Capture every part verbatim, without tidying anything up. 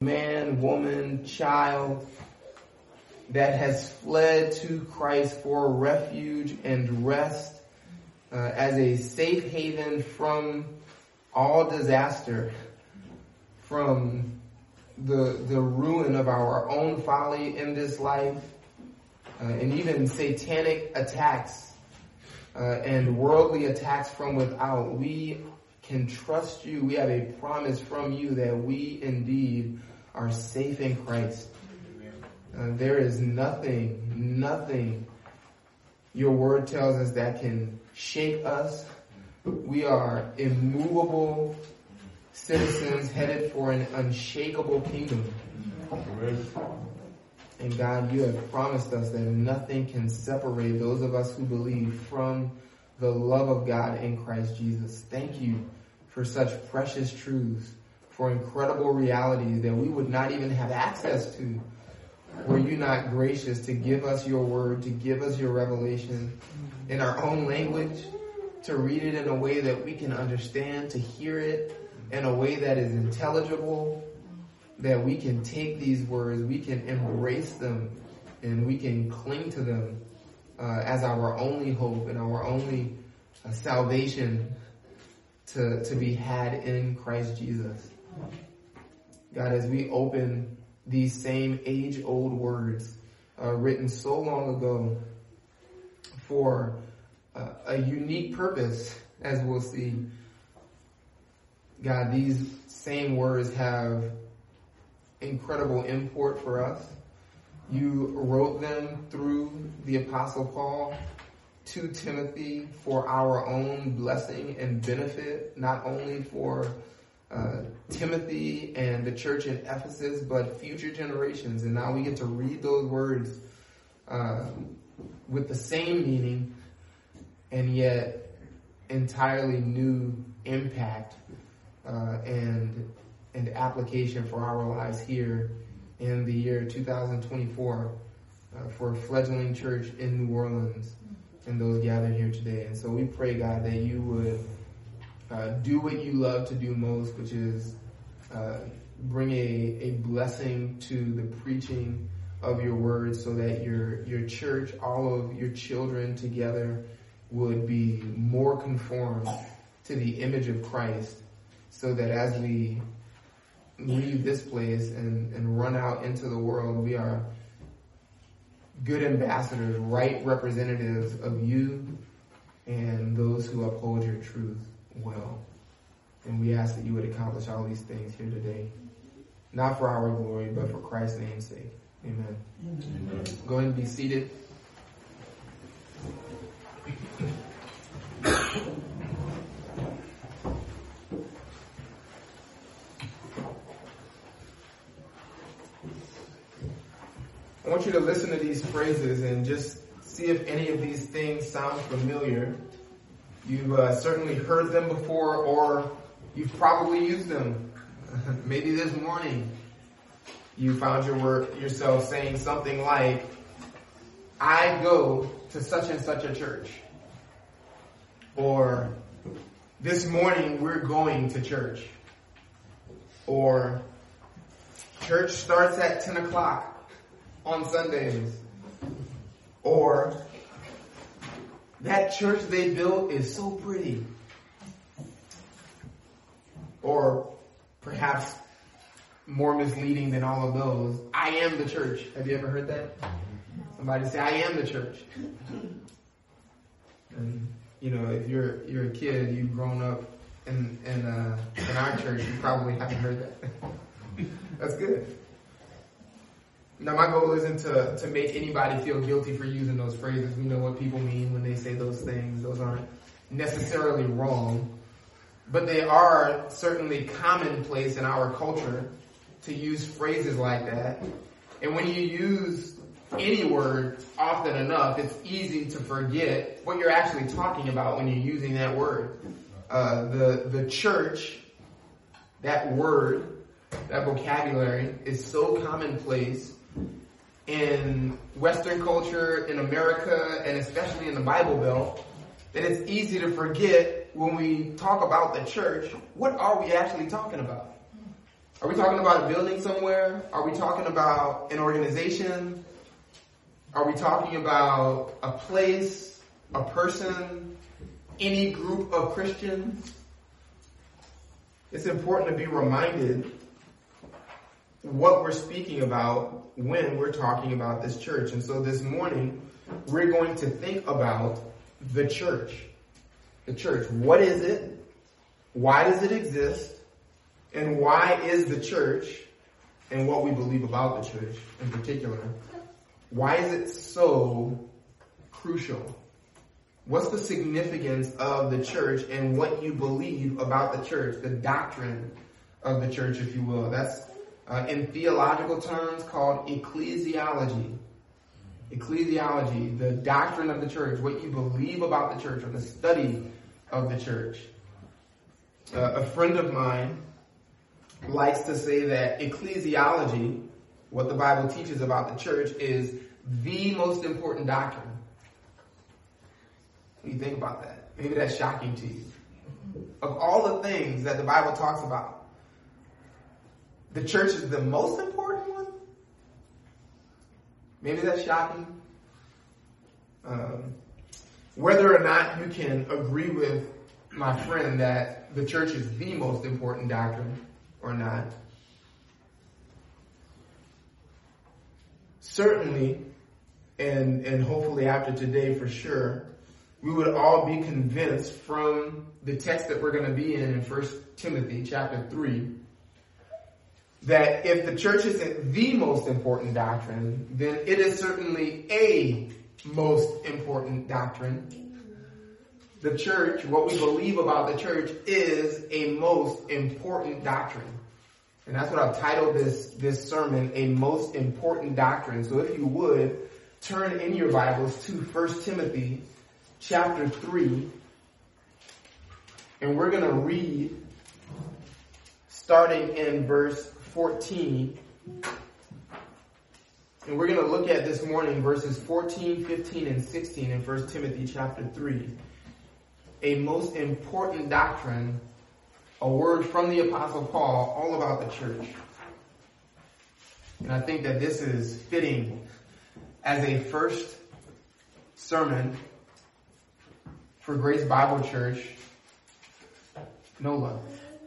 man, woman, child that has fled to Christ for refuge and rest uh, as a safe haven from all disaster, from the the ruin of our own folly in this life, uh, and even satanic attacks uh, and worldly attacks from without. We can trust you. We have a promise from you that we indeed are safe in Christ. Uh, there is nothing, nothing your word tells us that can shake us. We are immovable citizens headed for an unshakable kingdom. And God, you have promised us that nothing can separate those of us who believe from the love of God in Christ Jesus. Thank you for such precious truths, for incredible realities that we would not even have access to were you not gracious to give us your word, to give us your revelation in our own language, to read it in a way that we can understand, to hear it in a way that is intelligible, that we can take these words, we can embrace them, and we can cling to them uh, as our only hope and our only uh, salvation to, to be had in Christ Jesus. God, as we open these same age-old words uh, written so long ago for uh, a unique purpose, as we'll see, God, these same words have incredible import for us. You wrote them through the Apostle Paul to Timothy for our own blessing and benefit, not only for uh, Timothy and the church in Ephesus, but future generations. And now we get to read those words uh, with the same meaning and yet entirely new impact uh, and and application for our lives here in the year two thousand twenty-four uh, for a fledgling church in New Orleans and those gathered here today. And so we pray, God, that you would uh, do what you love to do most, which is uh, bring a, a blessing to the preaching of your word, so that your your church, all of your children together, would be more conformed to the image of Christ, so that as we leave this place and, and run out into the world, we are good ambassadors, right representatives of you and those who uphold your truth well. And we ask that you would accomplish all these things here today, not for our glory, but for Christ's name's sake. Amen. Amen. Go ahead and be seated. I want you to listen to these phrases and just see if any of these things sound familiar. You've uh, certainly heard them before, or you've probably used them. Maybe this morning you found your word, yourself saying something like, I go to such and such a church. Or, this morning we're going to church. Or, church starts at ten o'clock. On Sundays. Or, that church they built is so pretty. Or, perhaps more misleading than all of those, I am the church. Have you ever heard that? Somebody say, I am the church. And, you know, if you're you're a kid, you've grown up in in, uh, in our church, you probably haven't heard that. That's good. Now, my goal isn't to, to make anybody feel guilty for using those phrases. We know what people mean when they say those things. Those aren't necessarily wrong. But they are certainly commonplace in our culture to use phrases like that. And when you use any word often enough, it's easy to forget what you're actually talking about when you're using that word. Uh, the, the church, that word, that vocabulary is so commonplace in Western culture, in America, and especially in the Bible Belt, that it's easy to forget when we talk about the church, what are we actually talking about? Are we talking about a building somewhere? Are we talking about an organization? Are we talking about a place, a person, any group of Christians? It's important to be reminded what we're speaking about when we're talking about this church. And so this morning, we're going to think about the church. The church. What is it? Why does it exist? And why is the church, and what we believe about the church in particular, why is it so crucial? What's the significance of the church and what you believe about the church, the doctrine of the church, if you will? That's uh, in theological terms called ecclesiology. Ecclesiology, the doctrine of the church, what you believe about the church or the study of the church. Uh, a friend of mine likes to say that ecclesiology, what the Bible teaches about the church, is the most important doctrine. What do you think about that? Maybe that's shocking to you. Of all the things that the Bible talks about, the church is the most important one? Maybe that's shocking. Um, whether or not you can agree with my friend that the church is the most important doctrine or not, certainly, and, and hopefully after today for sure, we would all be convinced from the text that we're going to be in in First Timothy chapter three, that if the church isn't the most important doctrine, then it is certainly a most important doctrine. The church, what we believe about the church, is a most important doctrine. And that's what I've titled this, this sermon, A Most Important Doctrine. So if you would, turn in your Bibles to First Timothy chapter three. And we're going to read starting in verse fourteen. And we're going to look at this morning verses fourteen, fifteen, and sixteen in First Timothy chapter three. A most important doctrine, a word from the Apostle Paul, all about the church. And I think that this is fitting as a first sermon for Grace Bible Church, NOLA.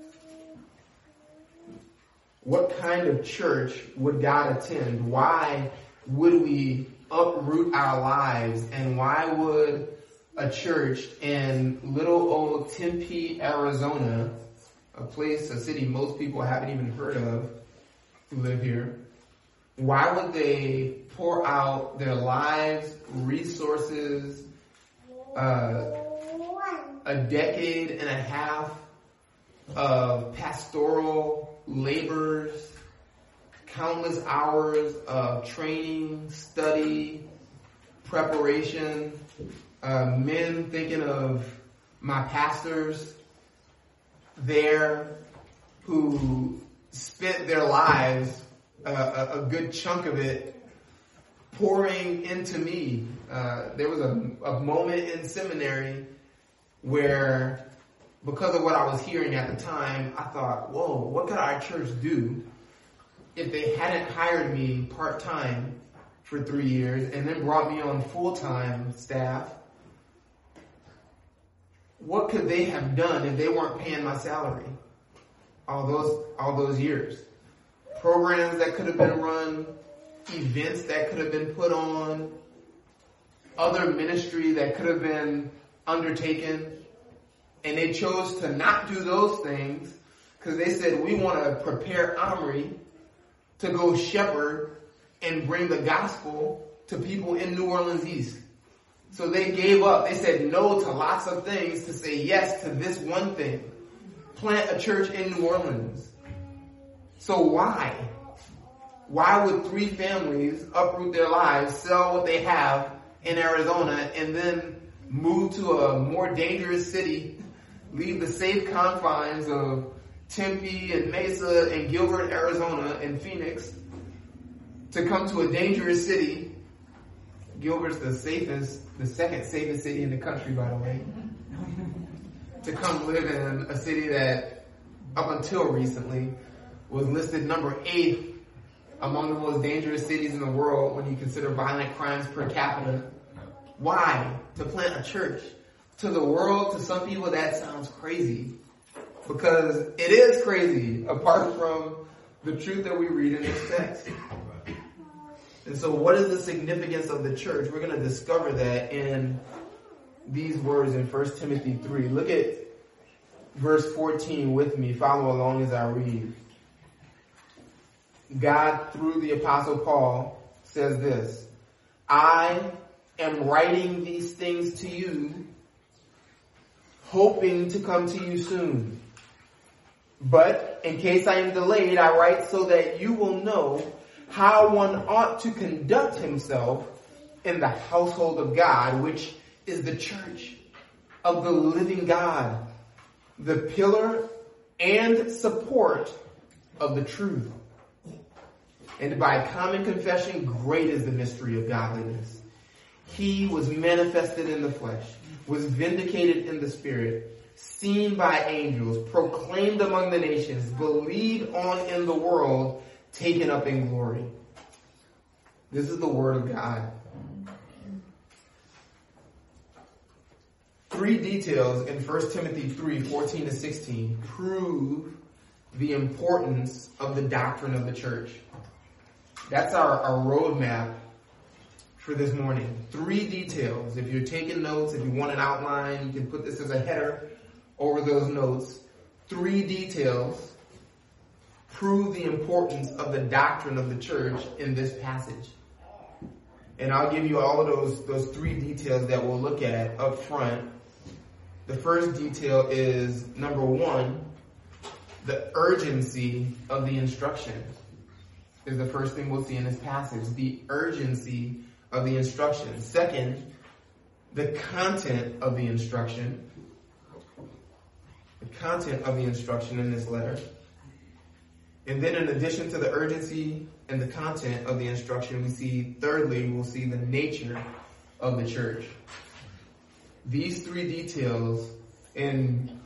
What kind of church would God attend? Why would we uproot our lives? And why would a church in little old Tempe, Arizona, a place, a city most people haven't even heard of who live here, why would they pour out their lives, resources, uh, a decade and a half of pastoral labors, countless hours of training, study, preparation, uh, men thinking of my pastors there who spent their lives, uh, a, a good chunk of it, pouring into me. Uh, there was a, a moment in seminary where, because of what I was hearing at the time, I thought, whoa, what could our church do if they hadn't hired me part-time for three years and then brought me on full-time staff? What could they have done if they weren't paying my salary all those all those years? Programs that could have been run, events that could have been put on, other ministry that could have been undertaken. And they chose to not do those things because they said, we want to prepare Omri to go shepherd and bring the gospel to people in New Orleans East. So they gave up. They said no to lots of things to say yes to this one thing. Plant a church in New Orleans. So why? Why would three families uproot their lives, sell what they have in Arizona, and then move to a more dangerous city, leave the safe confines of Tempe and Mesa and Gilbert, Arizona, and Phoenix to come to a dangerous city? Gilbert's the safest, the second safest city in the country, by the way. To come live in a city that, up until recently, was listed number eight among the most dangerous cities in the world when you consider violent crimes per capita. Why? To plant a church. To the world, to some people, that sounds crazy. Because it is crazy, apart from the truth that we read in this text. And so what is the significance of the church? We're going to discover that in these words in First Timothy three. Look at verse fourteen with me. Follow along as I read. God, through the Apostle Paul, says this: I am writing these things to you, hoping to come to you soon. But in case I am delayed, I write so that you will know how one ought to conduct himself in the household of God, which is the church of the living God, the pillar and support of the truth. And by common confession, great is the mystery of godliness. He was manifested in the flesh, was vindicated in the spirit, seen by angels, proclaimed among the nations, believed on in the world, taken up in glory. This is the word of God. Three details in First Timothy three, fourteen to sixteen prove the importance of the doctrine of the church. That's our, our roadmap for this morning. Three details. If you're taking notes, if you want an outline, you can put this as a header over those notes. Three details prove the importance of the doctrine of the church in this passage. And I'll give you all of those, those three details that we'll look at up front. The first detail is, number one, the urgency of the instruction is the first thing we'll see in this passage. The urgency of the instruction. Second, the content of the instruction. The content of the instruction in this letter. And then in addition to the urgency and the content of the instruction, we see, thirdly, we'll see the nature of the church. These three details in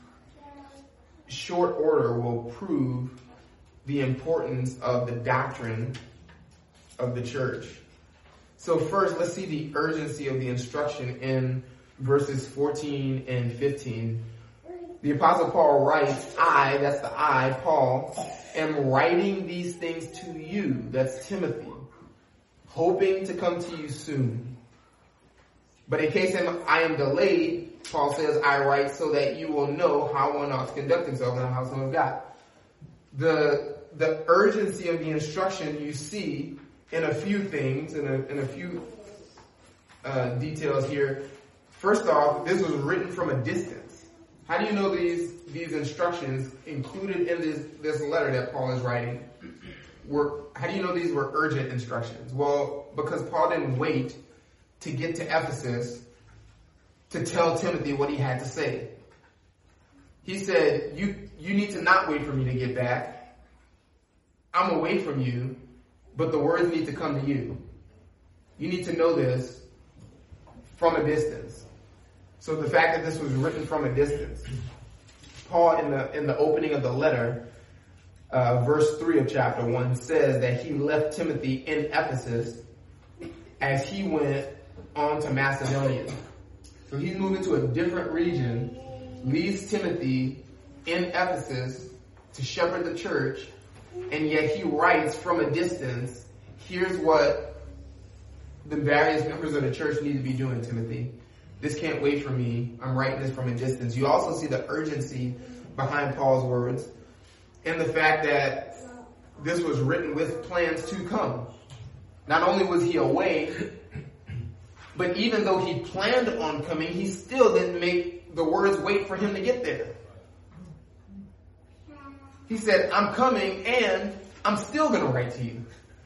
short order will prove the importance of the doctrine of the church. So first, let's see the urgency of the instruction in verses fourteen and fifteen. The Apostle Paul writes, I, that's the I, Paul, am writing these things to you, that's Timothy, hoping to come to you soon. But in case I am delayed, Paul says, I write so that you will know how one ought to conduct himself in the household of God. The, the urgency of the instruction you see in a few things, in a, in a few uh, details here. First off, this was written from a distance. How do you know these, these instructions included in this, this letter that Paul is writing were, how do you know these were urgent instructions? Well, because Paul didn't wait to get to Ephesus to tell Timothy what he had to say. He said, you, you need to not wait for me to get back. I'm away from you, but the words need to come to you. You need to know this from a distance. So the fact that this was written from a distance. Paul, in the in the opening of the letter, uh, verse three of chapter one, says that he left Timothy in Ephesus as he went on to Macedonia. So he's moving to a different region, leaves Timothy in Ephesus to shepherd the church, and yet he writes from a distance, here's what the various members of the church need to be doing, Timothy. This can't wait for me. I'm writing this from a distance. You also see the urgency behind Paul's words and the fact that this was written with plans to come. Not only was he away, but even though he planned on coming, he still didn't make the words wait for him to get there. He said, I'm coming and I'm still going to write to you.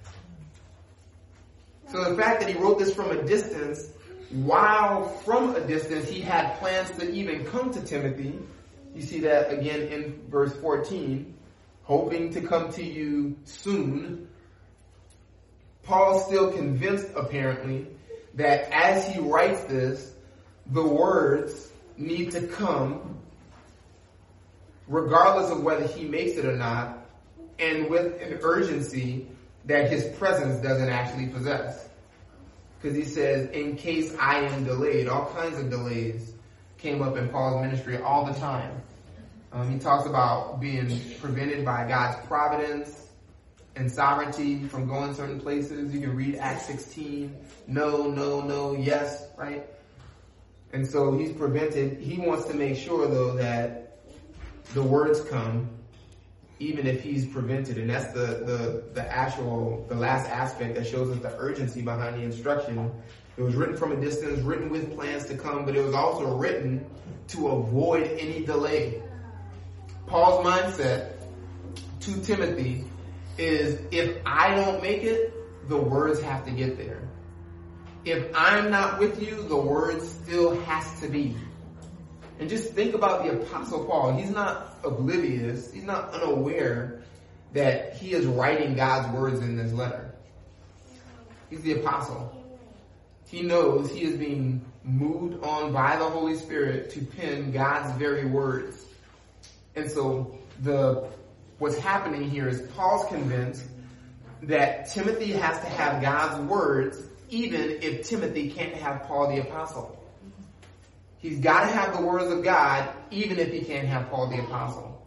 So the fact that he wrote this from a distance, while from a distance he had plans to even come to Timothy, you see that again in verse fourteen, hoping to come to you soon. Paul's still convinced, apparently, that as he writes this, the words need to come, regardless of whether he makes it or not, and with an urgency that his presence doesn't actually possess. Because he says, in case I am delayed, all kinds of delays came up in Paul's ministry all the time. Um, he talks about being prevented by God's providence and sovereignty from going certain places. You can read Acts sixteen. No, no, no, yes, right? And so he's prevented. He wants to make sure, though, that the words come, even if he's prevented. And that's the, the, the actual, the last aspect that shows us the urgency behind the instruction. It was written from a distance, written with plans to come, but it was also written to avoid any delay. Paul's mindset to Timothy is, if I don't make it, the words have to get there. If I'm not with you, the word still has to be. And just think about the Apostle Paul. He's not oblivious. He's not unaware that he is writing God's words in this letter. He's the apostle. He knows he is being moved on by the Holy Spirit to pen God's very words. And so the what's happening here is Paul's convinced that Timothy has to have God's words even if Timothy can't have Paul the apostle. He's got to have the words of God even if he can't have Paul the apostle.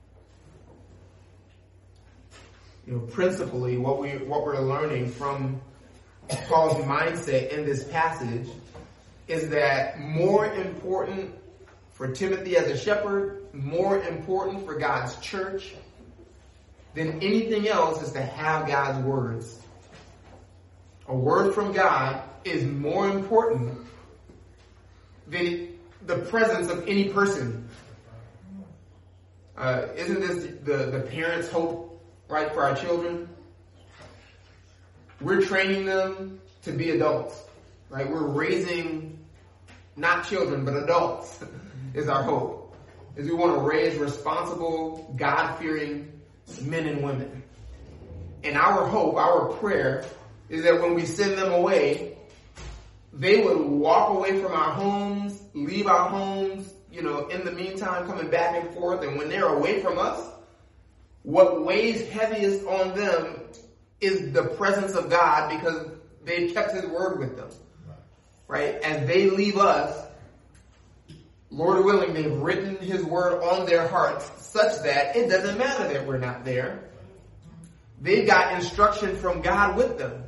You know, principally what we what we're learning from Paul's mindset in this passage is that more important for Timothy as a shepherd, more important for God's church than anything else is to have God's words. A word from God is more important than the presence of any person. Uh, isn't this the, the parents' hope, right, for our children? We're training them to be adults, right? We're raising not children, but adults is our hope. Is we want to raise responsible, God-fearing men and women. And our hope, our prayer, is that when we send them away, they would walk away from our homes, leave our homes, you know, in the meantime, coming back and forth. And when they're away from us, what weighs heaviest on them is the presence of God, because they've kept his word with them, right? As they leave us, Lord willing, they've written his word on their hearts such that it doesn't matter that we're not there. They've got instruction from God with them.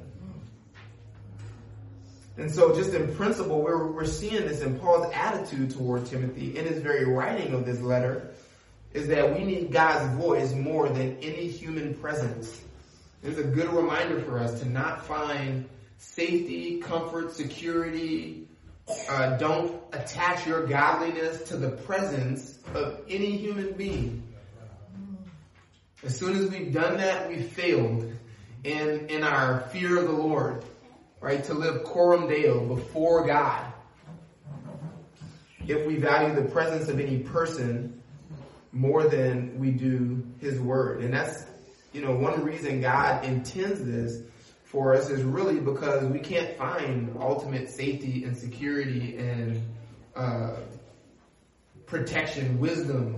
And so just in principle, we're, we're seeing this in Paul's attitude toward Timothy in his very writing of this letter, is that we need God's voice more than any human presence. It's a good reminder for us to not find safety, comfort, security. Uh, don't attach your godliness to the presence of any human being. As soon as we've done that, we've failed in, in our fear of the Lord, right? To live coram Deo before God. If we value the presence of any person more than we do his word. And that's, you know, one reason God intends this for us is really because we can't find ultimate safety and security and uh, protection, wisdom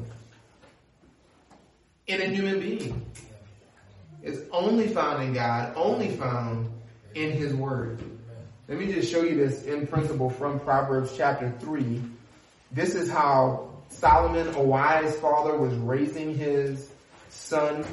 in a human being. It's only found in God, only found in his word. Let me just show you this in principle from Proverbs chapter three. This is how Solomon, a wise father, was raising his son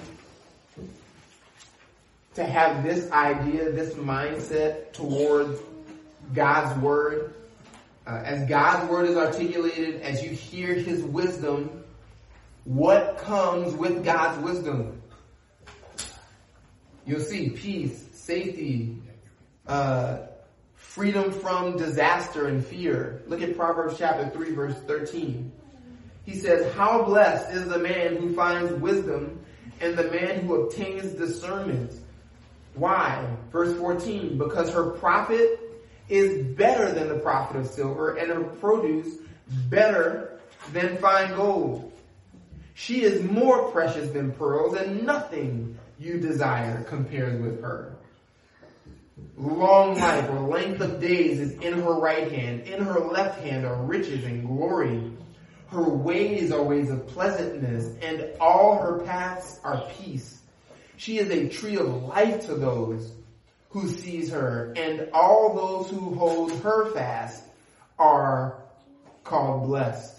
to have this idea, this mindset towards God's word. Uh, as God's word is articulated, as you hear his wisdom, what comes with God's wisdom? You'll see peace, safety, uh, freedom from disaster and fear. Look at Proverbs chapter three, verse thirteen. He says, how blessed is the man who finds wisdom and the man who obtains discernment. Why? Verse fourteen, because her profit is better than the profit of silver, and her produce better than fine gold. She is more precious than pearls, and nothing you desire compares with her. Long life or length of days is in her right hand. In her left hand are riches and glory. Her ways are ways of pleasantness, and all her paths are peace. She is a tree of life to those who seize her, and all those who hold her fast are called blessed.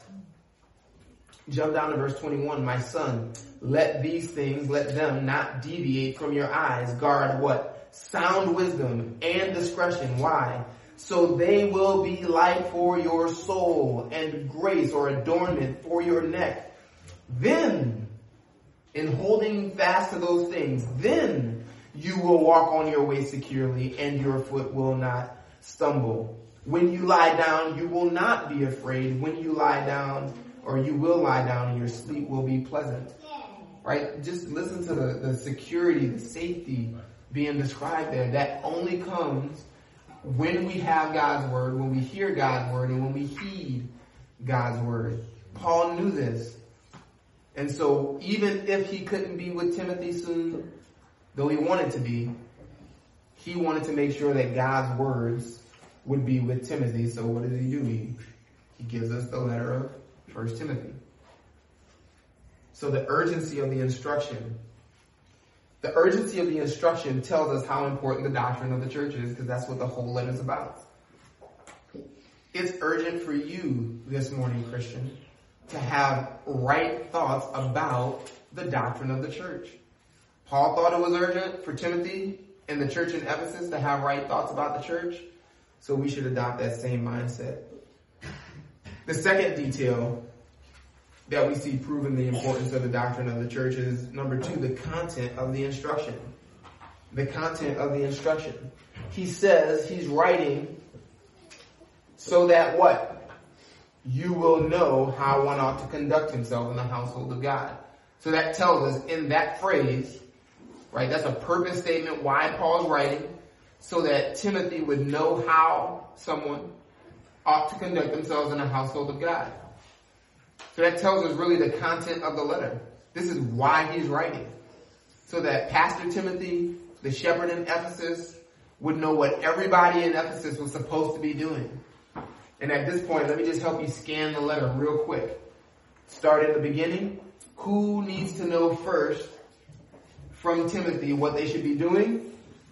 Jump down to verse twenty-one. My son, let these things, let them not deviate from your eyes. Guard what? Sound wisdom and discretion. Why? So they will be light for your soul and grace or adornment for your neck. Then, in holding fast to those things, then you will walk on your way securely and your foot will not stumble. When you lie down, you will not be afraid. When you lie down, or you will lie down and your sleep will be pleasant. Right? Just listen to the, the security, the safety being described there. That only comes when we have God's word, when we hear God's word, and when we heed God's word. Paul knew this. And so even if he couldn't be with Timothy soon, though he wanted to be, he wanted to make sure that God's words would be with Timothy. So what does he do? He, he gives us the letter of First Timothy. So the urgency of the instruction. The urgency of the instruction tells us how important the doctrine of the church is, because that's what the whole letter is about. It's urgent for you this morning, Christian, to have right thoughts about the doctrine of the church. Paul thought it was urgent for Timothy and the church in Ephesus to have right thoughts about the church, so we should adopt that same mindset. The second detail that we see proving the importance of the doctrine of the church is, number two, the content of the instruction. The content of the instruction. He says he's writing so that what? You will know how one ought to conduct himself in the household of God. So that tells us in that phrase, right, that's a purpose statement why Paul's writing, so that Timothy would know how someone ought to conduct themselves in the household of God. So that tells us really the content of the letter. This is why he's writing. So that Pastor Timothy, the shepherd in Ephesus, would know what everybody in Ephesus was supposed to be doing. And at this point, let me just help you scan the letter real quick. Start in the beginning. Who needs to know first from Timothy what they should be doing?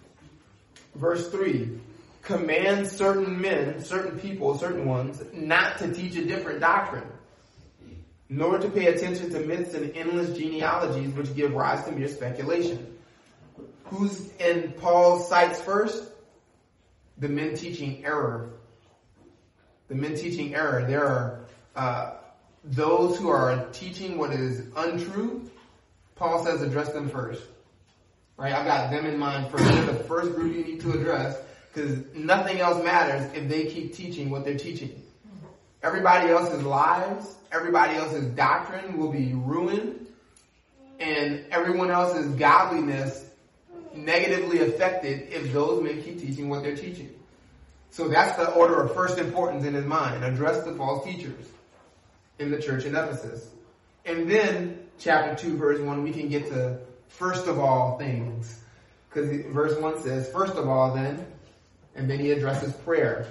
Verse three. Command certain men, certain people, certain ones, not to teach a different doctrine, nor to pay attention to myths and endless genealogies which give rise to mere speculation. Who's in Paul's sights first? The men teaching error. The men teaching error. There are uh, those who are teaching what is untrue. Paul says address them first. Right? I've got them in mind first. They're the first group you need to address, because nothing else matters if they keep teaching what they're teaching. Everybody else's lives, everybody else's doctrine will be ruined, and everyone else's godliness negatively affected if those men keep teaching what they're teaching. So that's the order of first importance in his mind. Address the false teachers in the church in Ephesus. And then, chapter two, verse one, we can get to first of all things. Because verse one says, first of all then, and then he addresses prayer.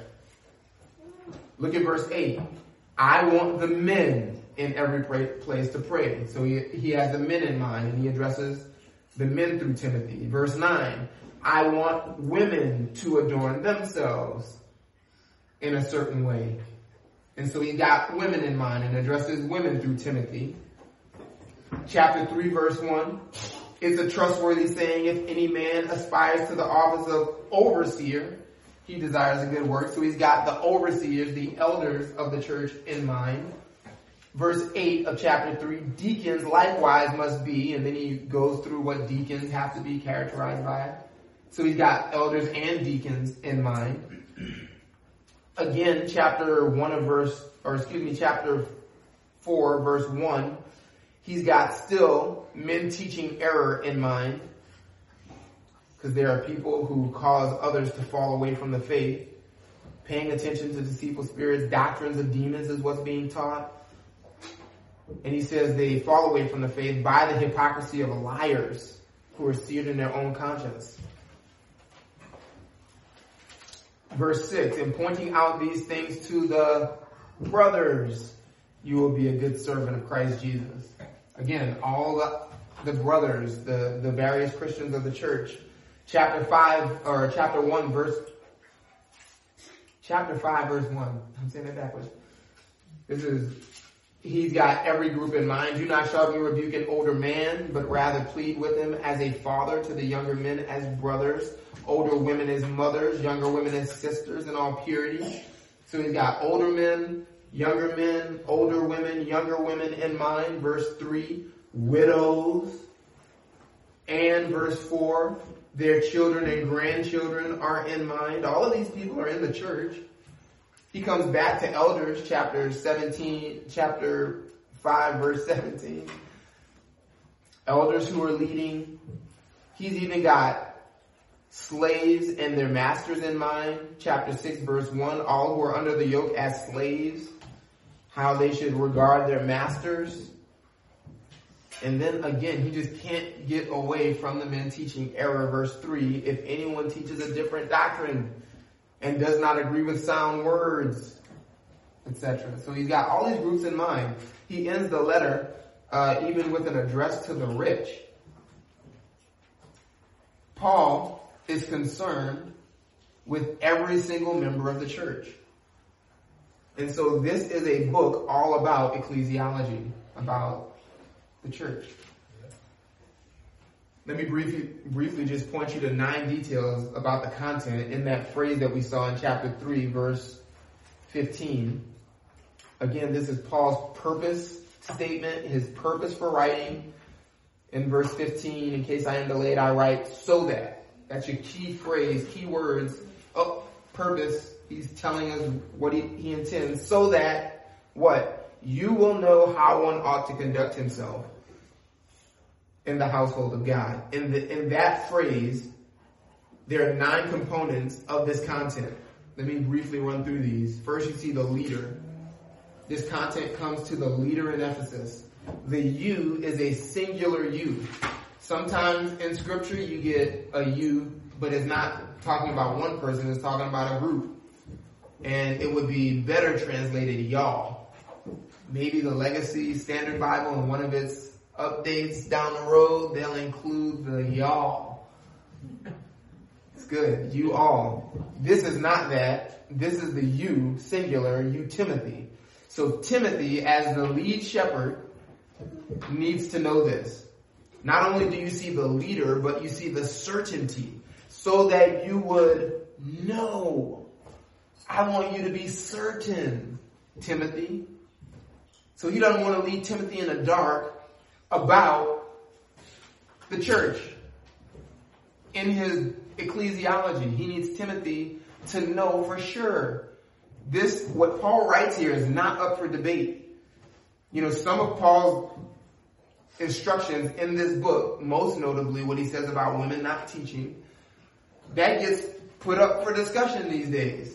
Look at verse eight. I want the men in every place to pray. So he, he has the men in mind, and he addresses the men through Timothy. Verse nine. I want women to adorn themselves in a certain way. And so he got women in mind and addresses women through Timothy. Chapter three, verse one. It's a trustworthy saying, if any man aspires to the office of overseer, he desires a good work. So he's got the overseers, the elders of the church in mind. Verse eight of chapter three, deacons likewise must be, and then he goes through what deacons have to be characterized by. So he's got elders and deacons in mind. Again, chapter one of verse, or excuse me, chapter four, verse one, he's got still men teaching error in mind, because there are people who cause others to fall away from the faith. Paying attention to deceitful spirits, doctrines of demons is what's being taught. And he says they fall away from the faith by the hypocrisy of liars who are seared in their own conscience. Verse six, in pointing out these things to the brothers, you will be a good servant of Christ Jesus. Again, all the the brothers, the, the various Christians of the church. Chapter five, or chapter one, verse, chapter five, verse one. I'm saying it backwards. This is, he's got every group in mind. Do not sharply rebuke an older man, but rather plead with him as a father, to the younger men as brothers, older women as mothers, younger women as sisters in all purity. So he's got older men, younger men, older women, younger women in mind. Verse three, widows. And verse four, their children and grandchildren are in mind. All of these people are in the church. He comes back to elders, chapter seventeen, chapter five, verse seventeen. Elders who are leading. He's even got slaves and their masters in mind. Chapter six, verse one, all who are under the yoke as slaves, how they should regard their masters. And then again, he just can't get away from the men teaching error. Verse three, if anyone teaches a different doctrine and does not agree with sound words, et cetera. So he's got all these groups in mind. He ends the letter uh, even with an address to the rich. Paul is concerned with every single member of the church. And so this is a book all about ecclesiology, about the church. Let me briefly, briefly just point you to nine details about the content in that phrase that we saw in chapter three, verse fifteen. Again, this is Paul's purpose statement, his purpose for writing. In verse fifteen, in case I am delayed, I write so that. That's your key phrase, key words. Oh, purpose. He's telling us what he, he intends. So that, what? You will know how one ought to conduct himself in the household of God. In the, in that phrase, there are nine components of this content. Let me briefly run through these. First, you see the leader. This content comes to the leader in Ephesus. The you is a singular you. Sometimes in scripture you get a you, but it's not talking about one person, it's talking about a group. And it would be better translated y'all. Maybe the Legacy Standard Bible in one of its updates down the road, they'll include the y'all. It's good. You all. This is not that. This is the you, singular, you Timothy. So Timothy, as the lead shepherd, needs to know this. Not only do you see the leader, but you see the certainty. So that you would know. I want you to be certain, Timothy. So he doesn't want to leave Timothy in the dark about the church. In his ecclesiology, he needs Timothy to know for sure. This, what Paul writes here, is not up for debate. You know, some of Paul's instructions in this book, most notably what he says about women not teaching, that gets put up for discussion these days.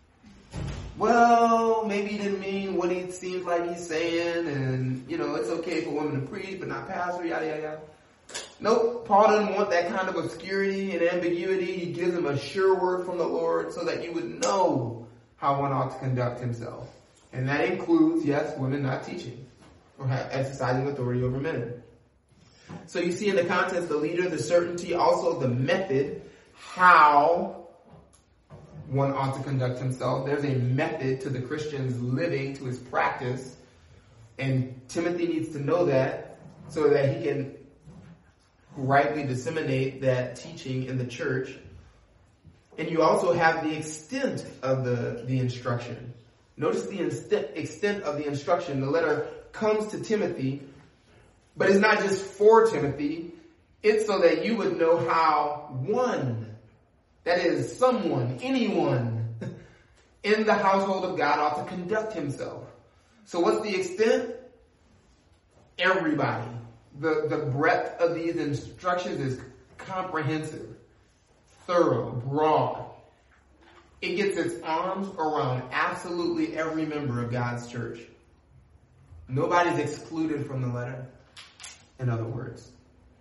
Well, maybe he didn't mean what he seems like he's saying, and, you know, it's okay for women to preach, but not pastor, yada, yada, yada. Nope, Paul doesn't want that kind of obscurity and ambiguity. He gives him a sure word from the Lord so that you would know how one ought to conduct himself. And that includes, yes, women not teaching or exercising authority over men. So you see in the context, the leader, the certainty, also the method, how one ought to conduct himself. There's a method to the Christian's living, to his practice. And Timothy needs to know that so that he can rightly disseminate that teaching in the church. And you also have the extent of the, the instruction. Notice the inst- extent of the instruction. The letter comes to Timothy, but it's not just for Timothy. It's so that you would know how one, that is, someone, anyone in the household of God ought to conduct himself. So what's the extent? Everybody. The, the breadth of these instructions is comprehensive, thorough, broad. It gets its arms around absolutely every member of God's church. Nobody's excluded from the letter, in other words.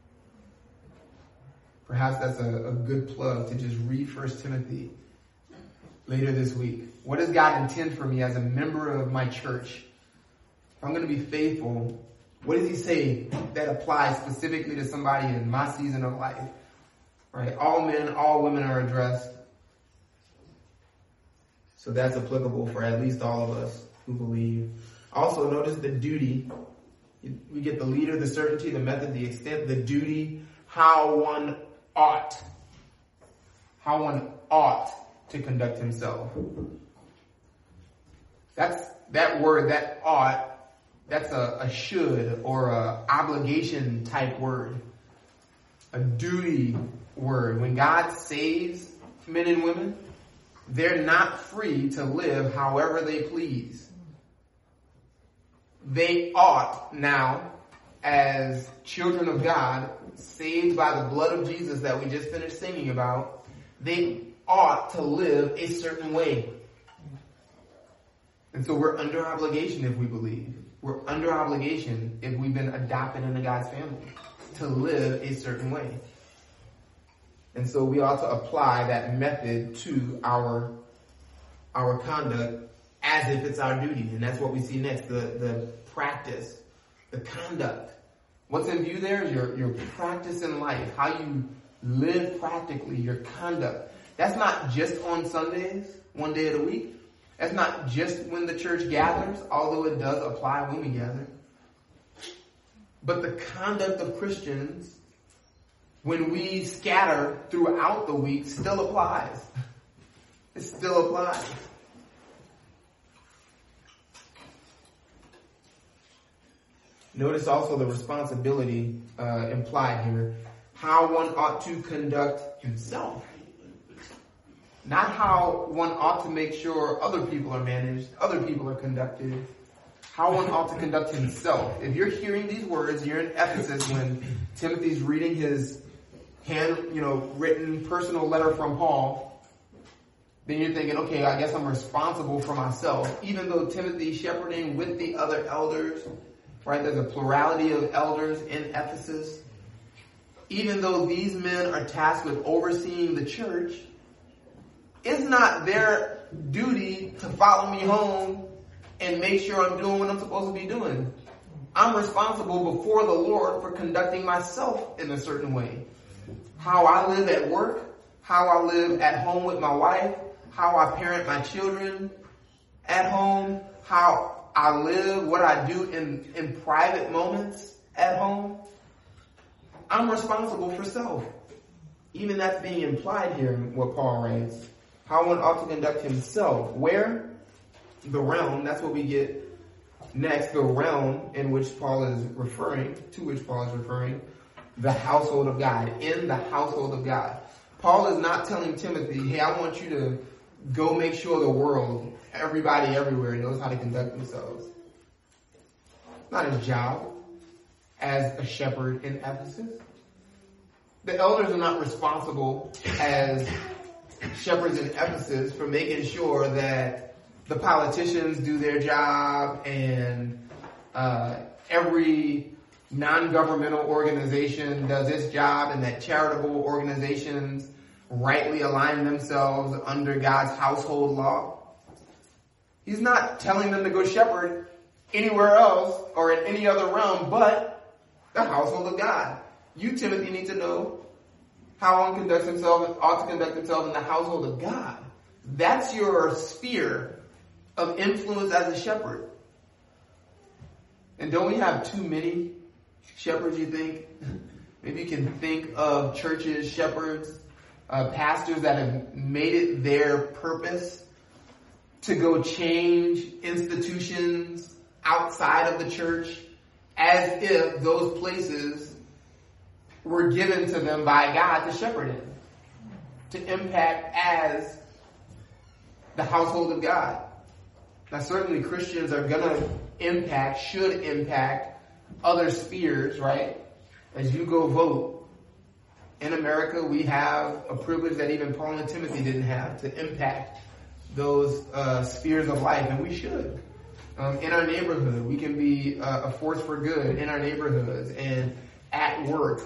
Perhaps that's a, a good plug to just read First Timothy later this week. What does God intend for me as a member of my church? If I'm going to be faithful What does he say that applies specifically to somebody in my season of life? Right? All men, all women are addressed. So that's applicable for at least all of us who believe. Also, notice the duty. We get the leader, the certainty, the method, the extent, the duty, how one ought. How one ought to conduct himself. That's that word, that ought, that's a, a should or a obligation type word. A duty word. When God saves men and women, they're not free to live however they please. They ought now, as children of God, saved by the blood of Jesus that we just finished singing about, they ought to live a certain way. And so we're under obligation if we believe. We're under obligation if we've been adopted into God's family to live a certain way. And so we ought to apply that method to our, our conduct as if it's our duty. And that's what we see next, the, the practice, the conduct. What's in view there is your, your practice in life, how you live practically, your conduct. That's not just on Sundays, one day of the week. That's not just when the church gathers, although it does apply when we gather. But the conduct of Christians, when we scatter throughout the week, still applies. It still applies. Notice also the responsibility uh, implied here. How one ought to conduct himself. Not how one ought to make sure other people are managed, other people are conducted. How one ought to conduct himself. If you're hearing these words, you're in Ephesus when Timothy's reading his hand, you know, written personal letter from Paul, then you're thinking, okay, I guess I'm responsible for myself. Even though Timothy's shepherding with the other elders, right? There's a plurality of elders in Ephesus. Even though these men are tasked with overseeing the church, it's not their duty to follow me home and make sure I'm doing what I'm supposed to be doing. I'm responsible before the Lord for conducting myself in a certain way. How I live at work, how I live at home with my wife, how I parent my children at home, how I live, what I do in, in private moments at home. I'm responsible for self. Even that's being implied here in what Paul writes. How one ought to conduct himself. Where? The realm, that's what we get next, the realm in which Paul is referring, to which Paul is referring, the household of God, in the household of God. Paul is not telling Timothy, hey, I want you to go make sure the world, everybody everywhere knows how to conduct themselves. Not his job as a shepherd in Ephesus. The elders are not responsible as shepherds in Ephesus for making sure that the politicians do their job and uh, every non-governmental organization does its job and that charitable organizations rightly align themselves under God's household law. He's not telling them to go shepherd anywhere else or in any other realm but the household of God. You, Timothy, need to know how one conducts himself, ought to conduct himself in the household of God. That's your sphere of influence as a shepherd. And don't we have too many shepherds, you think? Maybe you can think of churches, shepherds, uh, pastors that have made it their purpose to go change institutions outside of the church as if those places were given to them by God to shepherd in, to impact as the household of God. Now certainly Christians are going to impact, should impact other spheres, right? As you go vote. In America, we have a privilege that even Paul and Timothy didn't have to impact those uh, spheres of life, and we should. Um, in our neighborhood, we can be uh, a force for good in our neighborhoods and at work.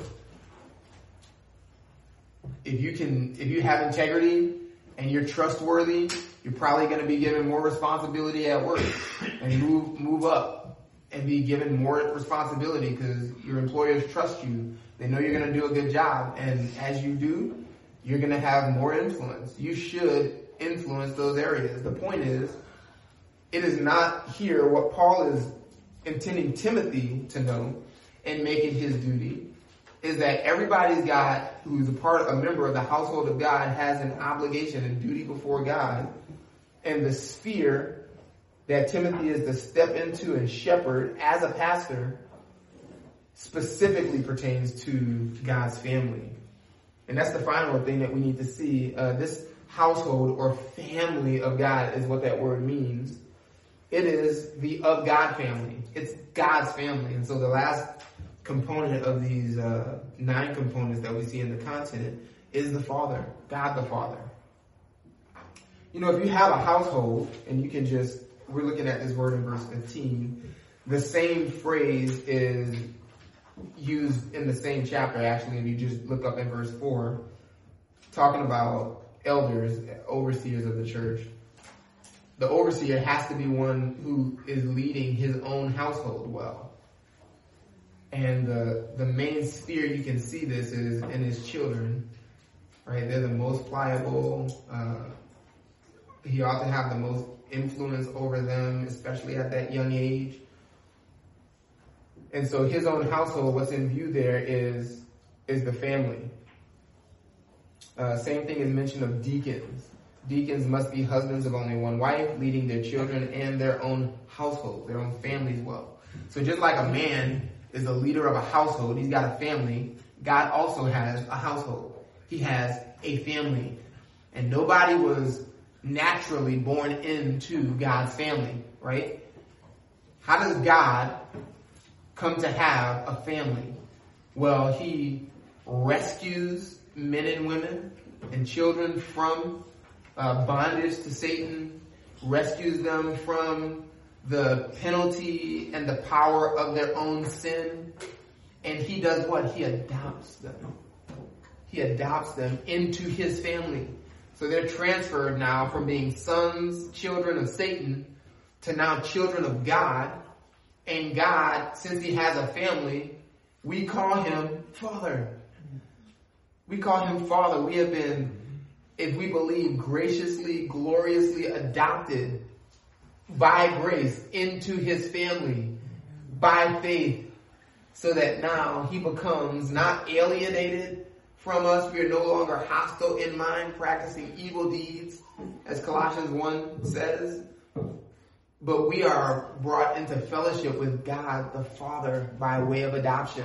If you can, if you have integrity and you're trustworthy, you're probably going to be given more responsibility at work and move move up and be given more responsibility because your employers trust you. They know you're going to do a good job. And as you do, you're going to have more influence. You should influence those areas. The point is, it is not here what Paul is intending Timothy to know and make it his duty, is that everybody's got, who's a part, a member of the household of God, has an obligation and duty before God. And the sphere that Timothy is to step into and shepherd as a pastor specifically pertains to God's family. And that's the final thing that we need to see. Uh, this household or family of God is what that word means. It is the of God family. It's God's family. And so the last component of these uh, nine components that we see in the content is the Father, God the Father. You know, if you have a household, and you can just, we're looking at this word in verse fifteen, the same phrase is used in the same chapter, actually, if you just look up in verse four, talking about elders, overseers of the church. The overseer has to be one who is leading his own household well. And the, the main sphere you can see this is in his children, right? They're the most pliable. Uh, he ought to have the most influence over them, especially at that young age. And so his own household, what's in view there is, is the family. Uh, same thing is mentioned of deacons. Deacons must be husbands of only one wife, leading their children and their own household, their own families well. So just like a man is the leader of a household, he's got a family, God also has a household. He has a family. And nobody was naturally born into God's family, right? How does God come to have a family? Well, he rescues men and women and children from uh, bondage to Satan, rescues them from the penalty and the power of their own sin. And he does what? He adopts them. He adopts them into his family. So they're transferred now from being sons, children of Satan, to now children of God. And God, since he has a family, we call him Father. We call him Father. We have been, if we believe, graciously, gloriously adopted by grace into his family by faith, so that now he becomes not alienated from us. We are no longer hostile in mind, practicing evil deeds, as Colossians one says. But we are brought into fellowship with God the Father by way of adoption.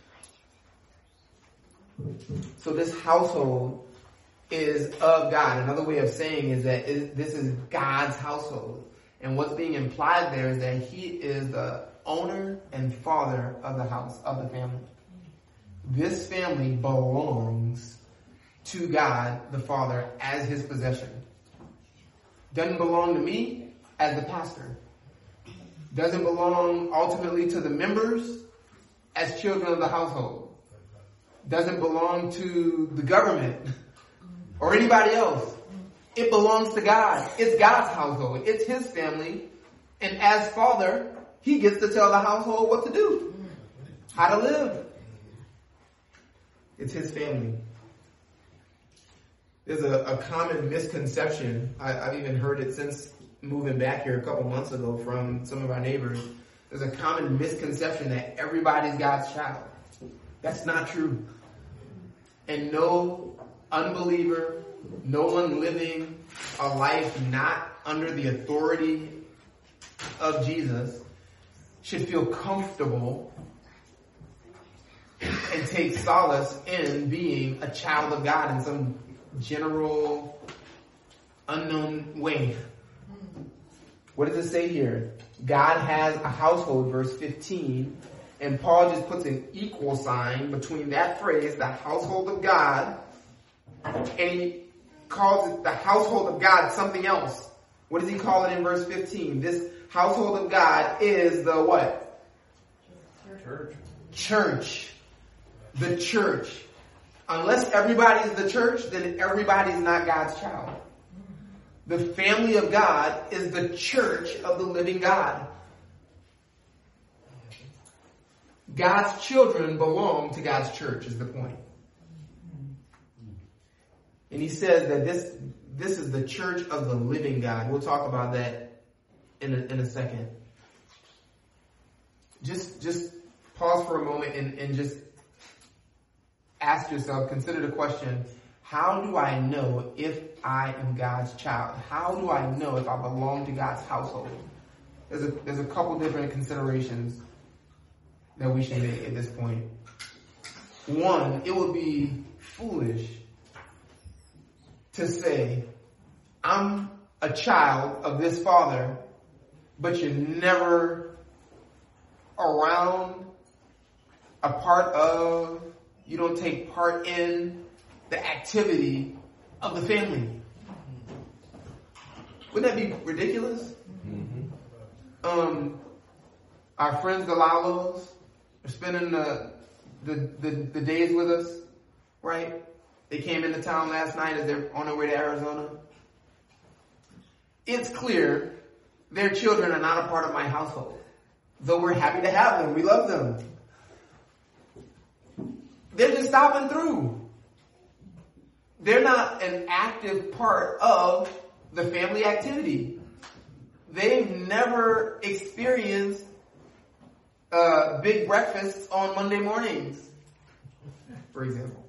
So this household is of God. Another way of saying is that it, this is God's household. And what's being implied there is that he is the owner and father of the house, of the family. This family belongs to God the Father as his possession. Doesn't belong to me as the pastor. Doesn't belong ultimately to the members as children of the household. Doesn't belong to the government or anybody else. It belongs to God. It's God's household. It's his family. And as father, he gets to tell the household what to do, how to live. It's his family. There's a, a common misconception. I, I've even heard it since moving back here a couple months ago from some of our neighbors. There's a common misconception that everybody's God's child. That's not true. And no unbeliever, no one living a life not under the authority of Jesus should feel comfortable and take solace in being a child of God in some general, unknown way. What does it say here? God has a household, verse fifteen, and Paul just puts an equal sign between that phrase, the household of God, and he calls it the household of God something else. What does he call it in verse fifteen? This household of God is the what? Church. Church. The church. Unless everybody is the church, then everybody's not God's child. The family of God is the church of the living God. God's children belong to God's church is the point. And he says that this this is the church of the living God. We'll talk about that in a, in a second. Just just pause for a moment and, and just ask yourself, consider the question, how do I know if I am God's child? How do I know if I belong to God's household? There's a, there's a couple different considerations that we should make at this point. One, it would be foolish to say, I'm a child of this father, but you're never around, a part of, you don't take part in the activity of the family. Wouldn't that be ridiculous? Mm-hmm. Um, our friends, the Lalos, are spending the, the, the, the days with us, right? They came into town last night as they're on their way to Arizona. It's clear their children are not a part of my household. Though we're happy to have them. We love them. They're just stopping through. They're not an active part of the family activity. They've never experienced uh, big breakfasts on Monday mornings, for example.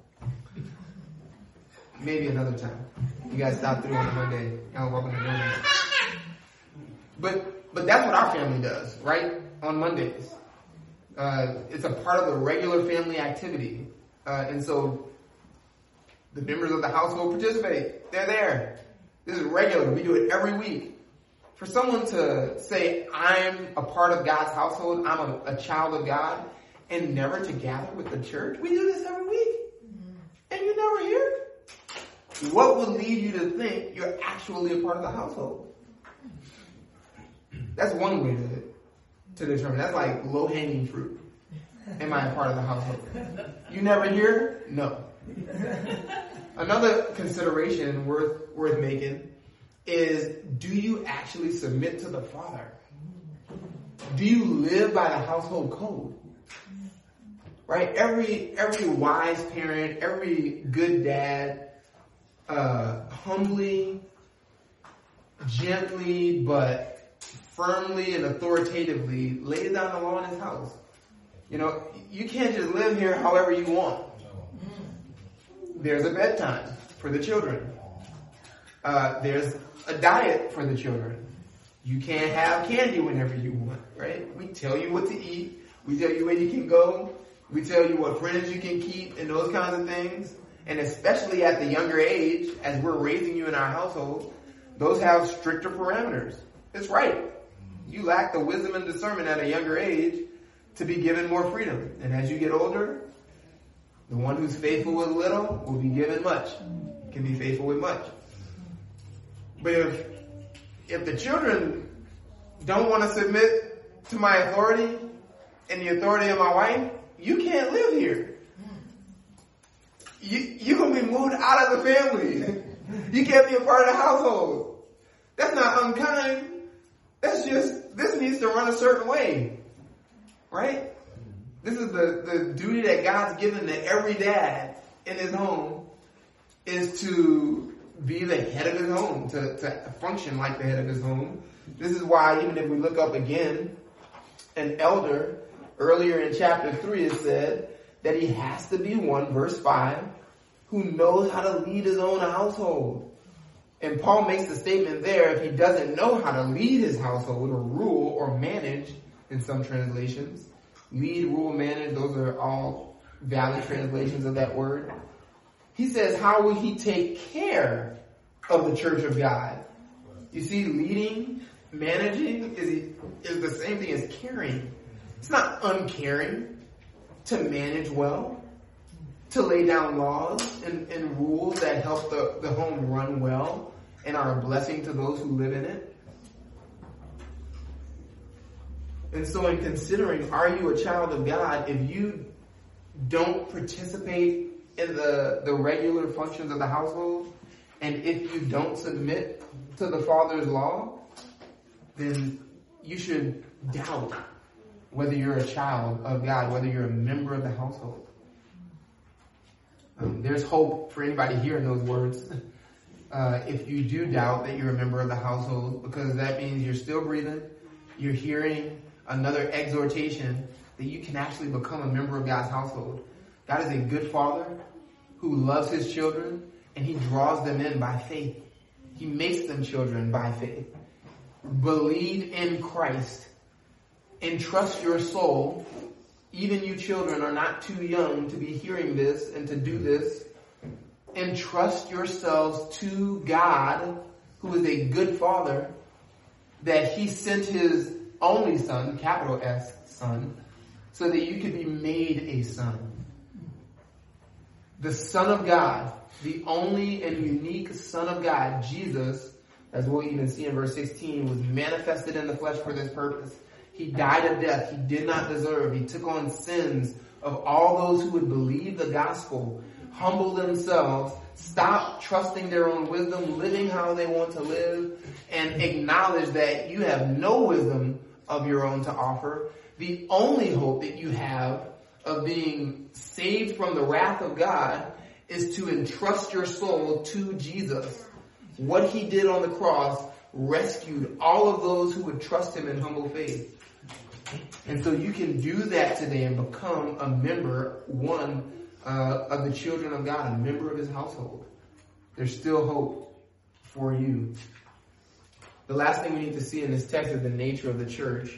Maybe another time. You guys stop through on a Monday. Y'all welcome to do that. But, but that's what our family does, right? On Mondays. Uh, it's a part of the regular family activity. Uh, and so the members of the household participate. They're there. This is regular. We do it every week. For someone to say, I'm a part of God's household, I'm a, a child of God, and never to gather with the church, we do this every week. And you're never here. What would lead you to think you're actually a part of the household? That's one way to, to determine. That's like low-hanging fruit. Am I a part of the household? You never hear? No. Another consideration worth worth making is, do you actually submit to the Father? Do you live by the household code? Right? Every every wise parent, every good dad, uh, humbly, gently, but firmly and authoritatively lays down the law in his house. You know, you can't just live here however you want. There's a bedtime for the children. Uh, there's a diet for the children. You can't have candy whenever you want, right? We tell you what to eat. We tell you where you can go. We tell you what friends you can keep and those kinds of things. And especially at the younger age, as we're raising you in our household, those have stricter parameters. It's right. You lack the wisdom and discernment at a younger age to be given more freedom. And as you get older, the one who's faithful with little will be given much. Can be faithful with much. But if if the children don't want to submit to my authority and the authority of my wife, you can't live here. You, you're going to be moved out of the family. You can't be a part of the household. That's not unkind. That's just, this needs to run a certain way. Right? This is the, the duty that God's given to every dad in his home, is to be the head of his home, to, to function like the head of his home. This is why, even if we look up again, an elder, earlier in chapter three, it said that he has to be one, verse five, who knows how to lead his own household. And Paul makes the statement there, if he doesn't know how to lead his household or rule or manage, in some translations, lead, rule, manage, those are all valid translations of that word. He says, how will he take care of the church of God? You see, leading, managing is, is the same thing as caring. It's not uncaring to manage well, to lay down laws and, and rules that help the, the home run well and are a blessing to those who live in it. And so in considering, are you a child of God, if you don't participate in the, the regular functions of the household, and if you don't submit to the Father's law, then you should doubt whether you're a child of God, whether you're a member of the household. Um, there's hope for anybody hearing those words. Uh, if you do doubt that you're a member of the household, because that means you're still breathing, you're hearing another exhortation that you can actually become a member of God's household. God is a good father who loves his children, and he draws them in by faith. He makes them children by faith. Believe in Christ. Entrust your soul. Even you children are not too young to be hearing this and to do this. Entrust yourselves to God, who is a good father, that he sent his only son, capital S, son, so that you could be made a son. The Son of God, the only and unique Son of God, Jesus, as we'll even see in verse sixteen, was manifested in the flesh for this purpose. He died a death he did not deserve. He took on sins of all those who would believe the gospel, humble themselves, stop trusting their own wisdom, living how they want to live, and acknowledge that you have no wisdom of your own to offer. The only hope that you have of being saved from the wrath of God is to entrust your soul to Jesus. What he did on the cross rescued all of those who would trust him in humble faith. And so you can do that today and become a member, one uh, of the children of God, a member of his household. There's still hope for you. The last thing we need to see in this text is the nature of the church.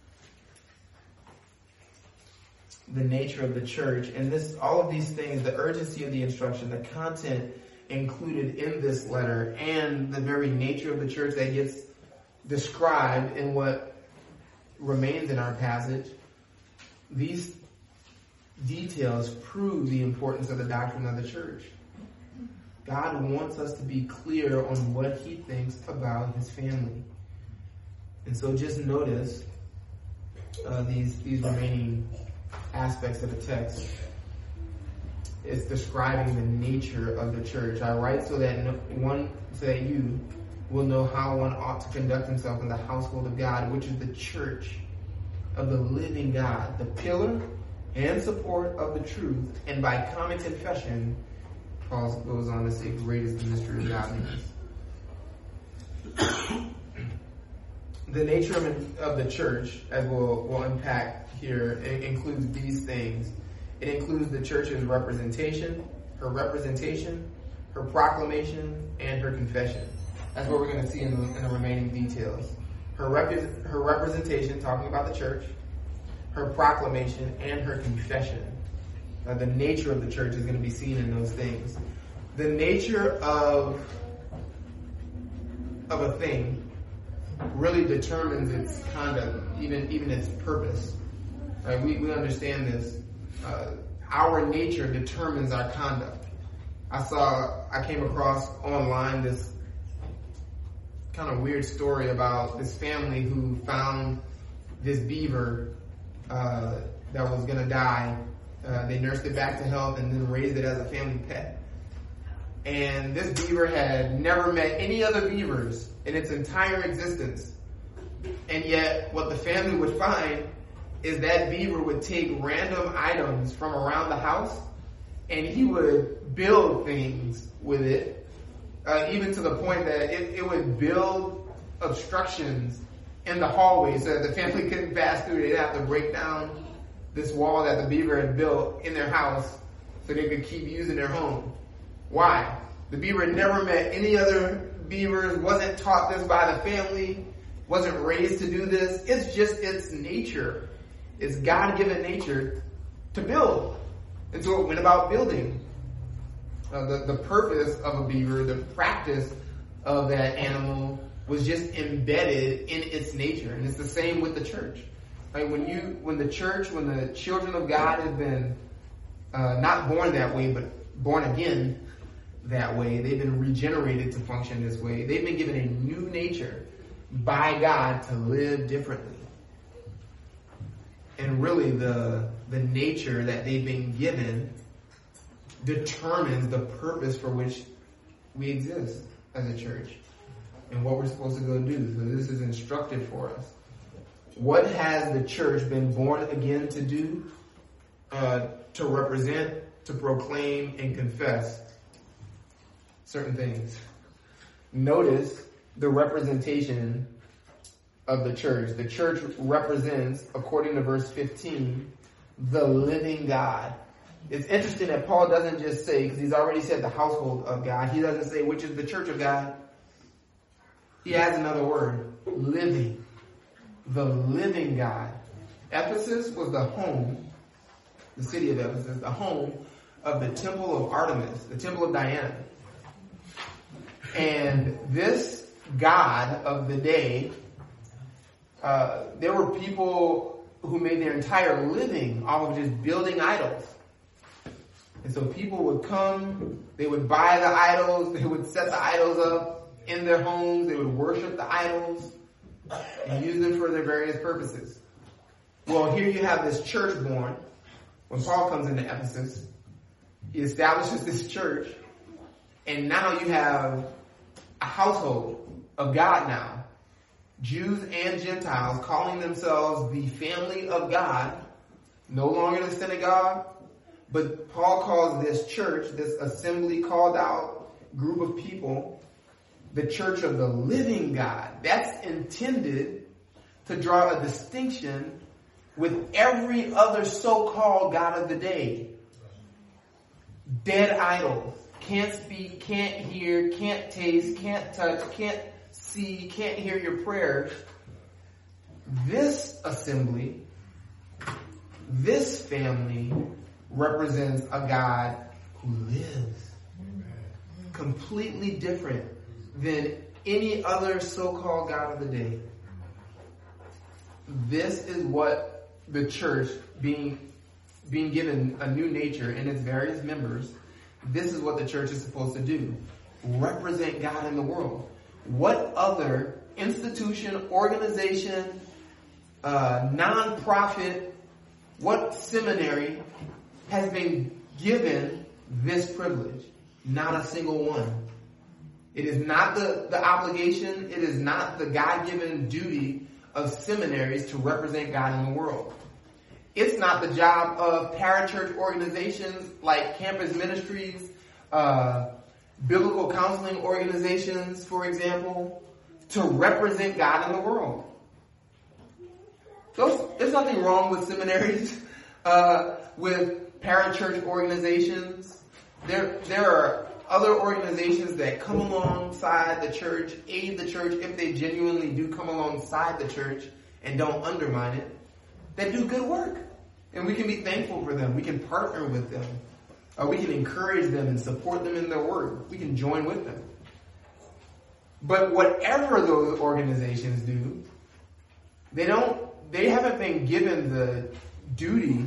The nature of the church. And this, all of these things, the urgency of the instruction, the content included in this letter, and the very nature of the church that gets described in what remains in our passage, these details prove the importance of the doctrine of the church. God wants us to be clear on what he thinks about his family. And so just notice uh, these, these remaining aspects of the text. It's describing the nature of the church. I write so that no, one, so that you will know how one ought to conduct himself in the household of God, which is the church of the living God, the pillar and support of the truth, and by common confession, Paul goes on to say, great is the mystery of godliness. The nature of, of the church, as we'll, we'll unpack here, it includes these things. It includes the church's representation, her representation, her proclamation, and her confession. That's what we're going to see in the, in the remaining details. Her, rep- her representation, talking about the church, her proclamation, and her confession. Uh, the nature of the church is going to be seen in those things. The nature of, of a thing really determines its conduct, even, even its purpose. Right? We, we understand this. Uh, our nature determines our conduct. I saw, I came across online this kind of weird story about this family who found this beaver uh, that was going to die. Uh, they nursed it back to health and then raised it as a family pet. And this beaver had never met any other beavers in its entire existence. And yet, what the family would find is that beaver would take random items from around the house and he would build things with it, uh, even to the point that it, it would build obstructions in the hallway so that the family couldn't pass through. They'd have to break down this wall that the beaver had built in their house so they could keep using their home. Why? The beaver had never met any other beavers, wasn't taught this by the family, wasn't raised to do this. It's just its nature. It's God-given nature to build. And so it went about building. Uh, the, the purpose of a beaver, the practice of that animal was just embedded in its nature. And it's the same with the church. Right? When you, when the church, when the children of God have been uh, not born that way, but born again that way, they've been regenerated to function this way. They've been given a new nature by God to live differently. And really the, the nature that they've been given determines the purpose for which we exist as a church and what we're supposed to go do. So this is instructive for us. What has the church been born again to do? Uh, to represent, to proclaim, and confess certain things. Notice the representation of the church. The church represents, according to verse fifteen, the living God. It's interesting that Paul doesn't just say, because he's already said the household of God, he doesn't say which is the church of God. He adds another word, living. The living God. Ephesus was the home, the city of Ephesus, the home of the temple of Artemis, the temple of Diana. And this God of the day, uh, there were people who made their entire living off of just building idols. And so people would come, they would buy the idols, they would set the idols up in their homes, they would worship the idols and use them for their various purposes. Well, here you have this church born. When Paul comes into Ephesus, he establishes this church, and now you have a household of God now. Jews and Gentiles calling themselves the family of God, no longer the synagogue, but Paul calls this church, this assembly called out group of people, the church of the living God. That's intended to draw a distinction with every other so-called God of the day. Dead idols. Can't speak, can't hear, can't taste, can't touch, can't see, can't hear your prayers. This assembly, this family represents a God who lives. Completely different than any other so-called God of the day. This is what the church, being being given a new nature in its various members, this is what the church is supposed to do. Represent God in the world. What other institution, organization, uh, non-profit, what seminary has been given this privilege? Not a single one. It is not the, the obligation, it is not the God-given duty of seminaries to represent God in the world. It's not the job of parachurch organizations like campus ministries, uh, biblical counseling organizations, for example, to represent God in the world. So there's nothing wrong with seminaries, uh, with parachurch organizations. There, there are other organizations that come alongside the church, aid the church if they genuinely do come alongside the church and don't undermine it, that do good work. And we can be thankful for them. We can partner with them. Or we can encourage them and support them in their work. We can join with them. But whatever those organizations do, they don't, they haven't been given the duty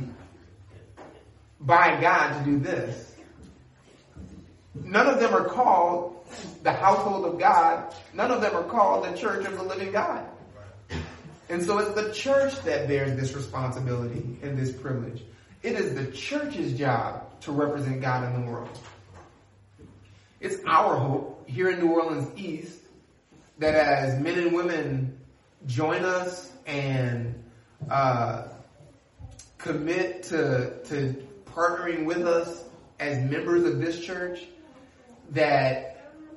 by God to do this. None of them are called the household of God. None of them are called the church of the living God. And so it's the church that bears this responsibility and this privilege. It is the church's job to represent God in the world. It's our hope here in New Orleans East that as men and women join us and uh, commit to, to partnering with us as members of this church, that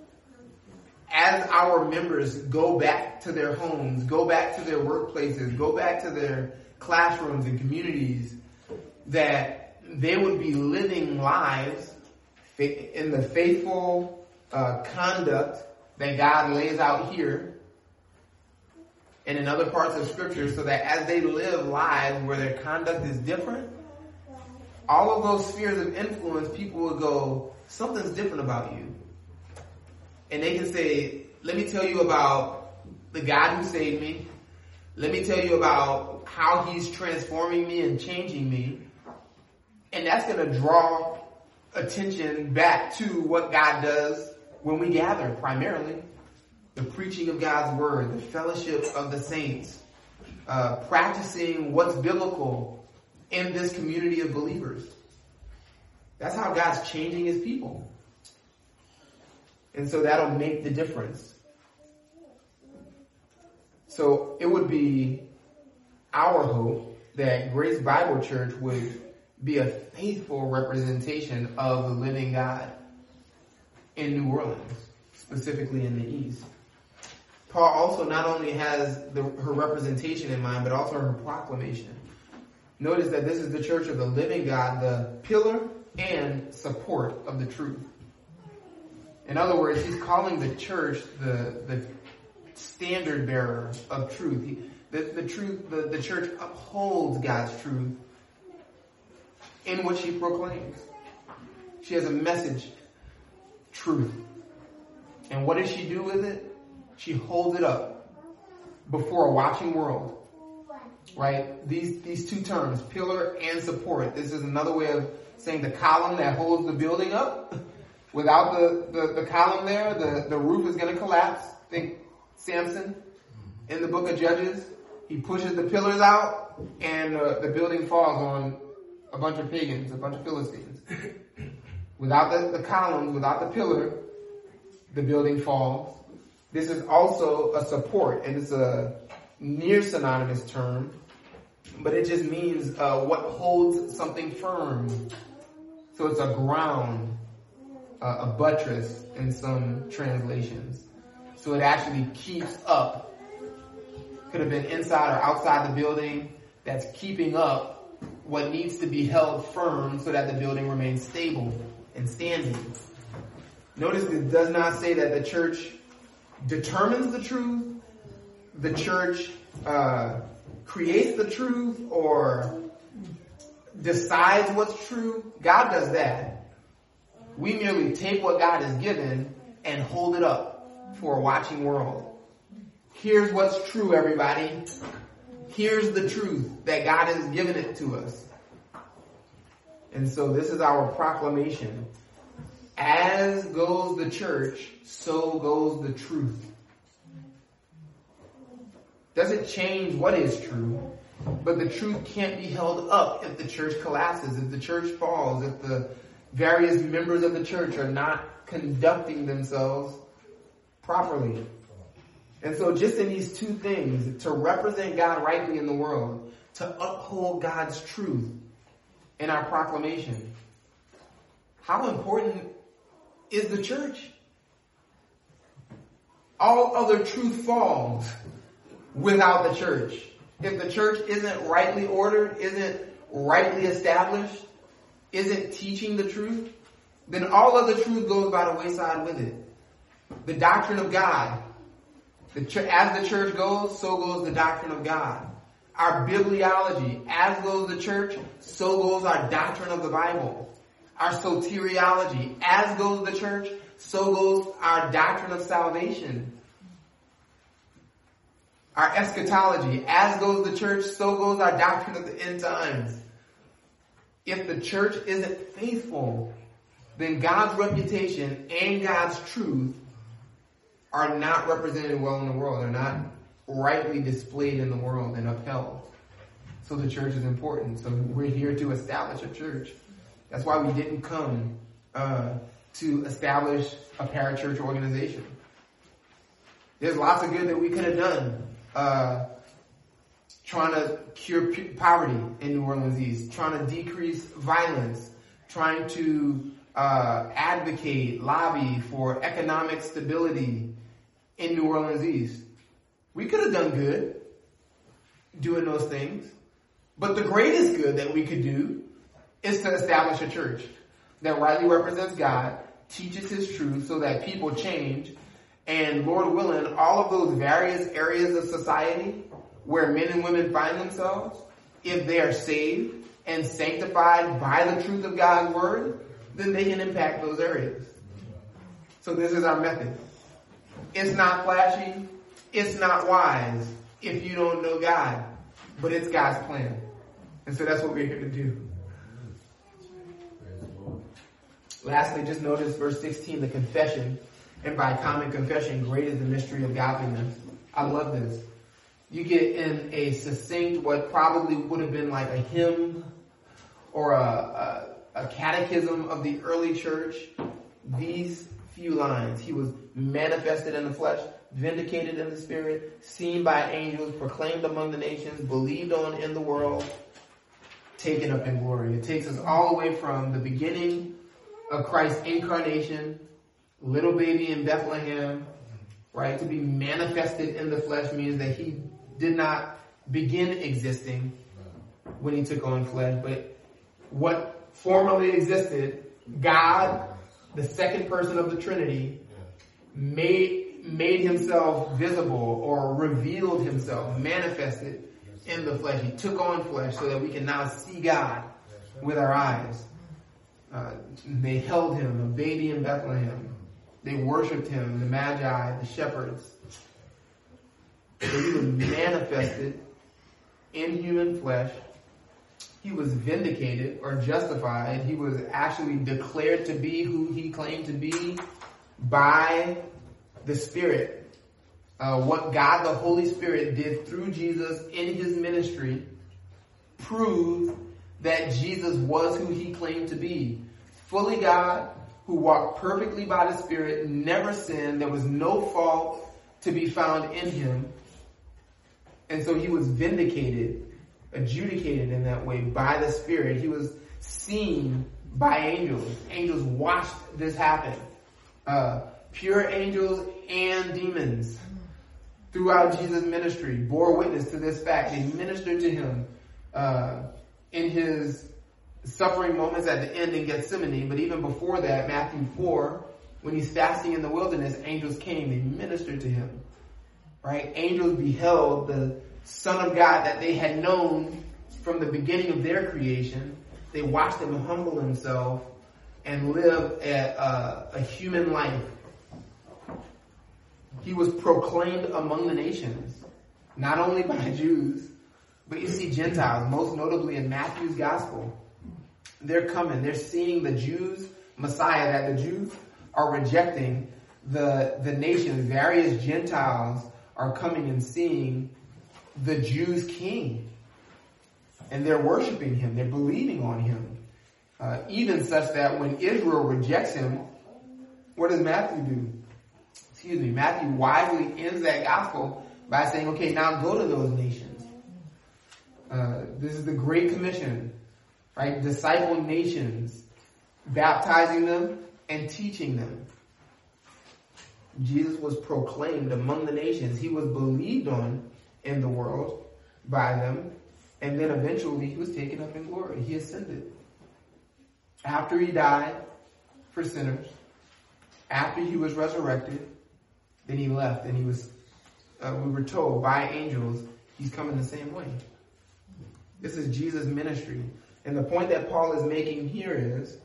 as our members go back to their homes, go back to their workplaces, go back to their classrooms and communities, that they would be living lives in the faithful uh, conduct that God lays out here and in other parts of Scripture, so that as they live lives where their conduct is different, all of those spheres of influence, people will go, something's different about you. And they can say, let me tell you about the God who saved me. Let me tell you about how he's transforming me and changing me. And that's going to draw attention back to what God does when we gather, primarily. The preaching of God's word, the fellowship of the saints, uh, practicing what's biblical in this community of believers. That's how God's changing his people. And so that'll make the difference. So it would be our hope that Grace Bible Church would be a faithful representation of the living God in New Orleans, specifically in the East. Paul also not only has the, her representation in mind, but also her proclamation. Notice that this is the church of the living God, the pillar and support of the truth. In other words, he's calling the church the, the standard bearer of truth. He, the, the truth, the, the church upholds God's truth in what she proclaims. She has a message, truth. And what does she do with it? She holds it up before a watching world. Right? These these two terms, pillar and support. This is another way of saying the column that holds the building up. Without the, the, the column there, the, the roof is going to collapse. Think Samson in the book of Judges. He pushes the pillars out and uh, the building falls on a bunch of pagans, a bunch of Philistines. Without the, the columns, without the pillar, the building falls. This is also a support, and it's a near synonymous term, but it just means uh, what holds something firm. So it's a ground, uh, a buttress in some translations. So it actually keeps up. Could have been inside or outside the building. That's keeping up what needs to be held firm so that the building remains stable and standing. Notice it does not say that the church determines the truth. The church uh, creates the truth or decides what's true. God does that. We merely take what God has given and hold it up for a watching world. Here's what's true, everybody. Here's the truth that God has given it to us. And so this is our proclamation. As goes the church, so goes the truth. Doesn't change what is true, but the truth can't be held up if the church collapses, if the church falls, if the various members of the church are not conducting themselves properly. And so just in these two things, to represent God rightly in the world, to uphold God's truth in our proclamation, how important is the church? All other truth falls without the church. If the church isn't rightly ordered, isn't rightly established, isn't teaching the truth, then all other truth goes by the wayside with it. The doctrine of God. The ch- as the church goes, so goes the doctrine of God. Our bibliology. As goes the church, so goes our doctrine of the Bible. Our soteriology. As goes the church, so goes our doctrine of salvation. Our eschatology. As goes the church, so goes our doctrine of the end times. If the church isn't faithful, then God's reputation and God's truth are not represented well in the world. They're not rightly displayed in the world and upheld. So the church is important. So we're here to establish a church. That's why we didn't come uh, to establish a parachurch organization. There's lots of good that we could have done. Uh, trying to cure poverty in New Orleans East, trying to decrease violence, trying to uh, advocate, lobby for economic stability in New Orleans East. We could have done good doing those things. But the greatest good that we could do is to establish a church that rightly represents God, teaches His truth so that people change, and Lord willing, all of those various areas of society where men and women find themselves, if they are saved and sanctified by the truth of God's word, then they can impact those areas. So this is our method. It's not flashy. It's not wise if you don't know God, but it's God's plan. And so that's what we're here to do. Lastly, just notice verse sixteen, the confession. And by common confession, great is the mystery of godliness. I love this. You get in a succinct, what probably would have been like a hymn or a, a, a catechism of the early church, these few lines. He was manifested in the flesh, vindicated in the spirit, seen by angels, proclaimed among the nations, believed on in the world, taken up in glory. It takes us all the way from the beginning of Christ's incarnation, little baby in Bethlehem, right? To be manifested in the flesh means that he did not begin existing when he took on flesh, but what formerly existed, God, the second person of the Trinity, made, made himself visible or revealed himself, manifested in the flesh. He took on flesh so that we can now see God with our eyes. Uh, they held him, a baby in Bethlehem. They worshipped him, the Magi, the shepherds. So he was manifested in human flesh. He was vindicated or justified. He was actually declared to be who he claimed to be by the Spirit. Uh, what God the Holy Spirit did through Jesus in his ministry proved that Jesus was who he claimed to be. Fully God, who walked perfectly by the Spirit, never sinned. There was no fault to be found in him. And so he was vindicated, adjudicated in that way by the Spirit. He was seen by angels. Angels watched this happen. Uh, pure angels and demons throughout Jesus' ministry bore witness to this fact. They ministered to him uh, in his suffering moments at the end in Gethsemane. But even before that, Matthew four, when he's fasting in the wilderness, angels came. They ministered to him. Right? Angels beheld the Son of God that they had known from the beginning of their creation. They watched him humble himself and live a, a, a human life. He was proclaimed among the nations, not only by Jews, but you see Gentiles, most notably in Matthew's gospel. They're coming. They're seeing the Jews' Messiah that the Jews are rejecting. The, the nations, various Gentiles, are coming and seeing the Jews' king. And they're worshiping him. They're believing on him. Uh, even such that when Israel rejects him, what does Matthew do? Excuse me, Matthew wisely ends that gospel by saying, okay, now go to those nations. Uh, this is the Great Commission, right? Disciple nations, baptizing them and teaching them. Jesus was proclaimed among the nations. He was believed on in the world by them. And then eventually he was taken up in glory. He ascended. After he died for sinners, after he was resurrected, then he left and he was, uh, we were told by angels, he's coming the same way. This is Jesus' ministry. And the point that Paul is making here is,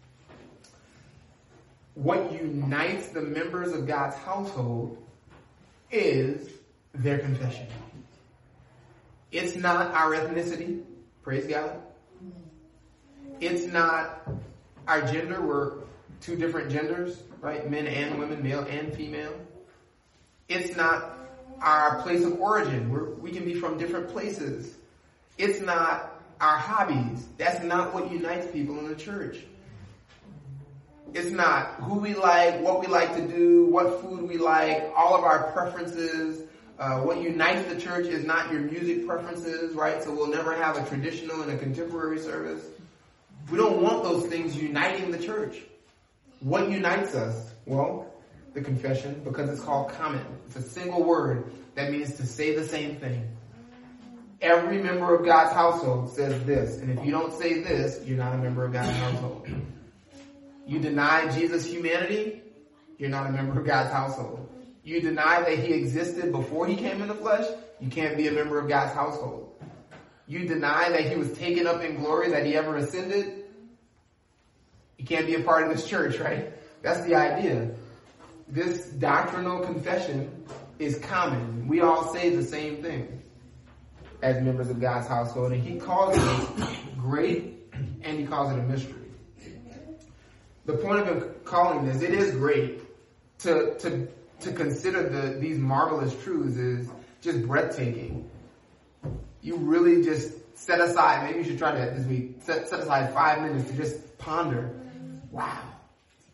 what unites the members of God's household is their confession. It's not our ethnicity, praise God. It's not our gender, we're two different genders, right? Men and women, male and female. It's not our place of origin, we're, we can be from different places. It's not our hobbies. That's not what unites people in the church. It's not who we like, what we like to do, what food we like, all of our preferences. Uh, what unites the church is not your music preferences, right? So we'll never have a traditional and a contemporary service. We don't want those things uniting the church. What unites us? Well, the confession, because it's called common. It's a single word that means to say the same thing. Every member of God's household says this, and if you don't say this, you're not a member of God's household. You deny Jesus' humanity, you're not a member of God's household. You deny that he existed before he came in the flesh, you can't be a member of God's household. You deny that he was taken up in glory, that he ever ascended, you can't be a part of this church, right? That's the idea. This doctrinal confession is common. We all say the same thing as members of God's household, and he calls it great and he calls it a mystery. The point of him calling this, it is great to to to consider the these marvelous truths is just breathtaking. You really just set aside, maybe you should try to this week, set, set aside five minutes to just ponder. Wow.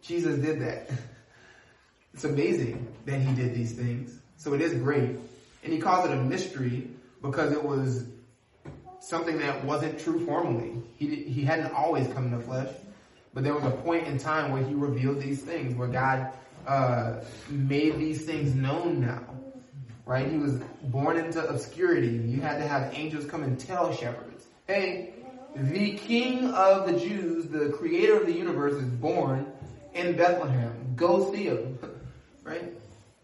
Jesus did that. It's amazing that he did these things. So it is great. And he calls it a mystery because it was something that wasn't true formally. He, he hadn't always come in the flesh. But there was a point in time where he revealed these things, where God uh, made these things known now. Right? He was born into obscurity. You had to have angels come and tell shepherds, hey, the King of the Jews, the creator of the universe, is born in Bethlehem. Go see him. Right?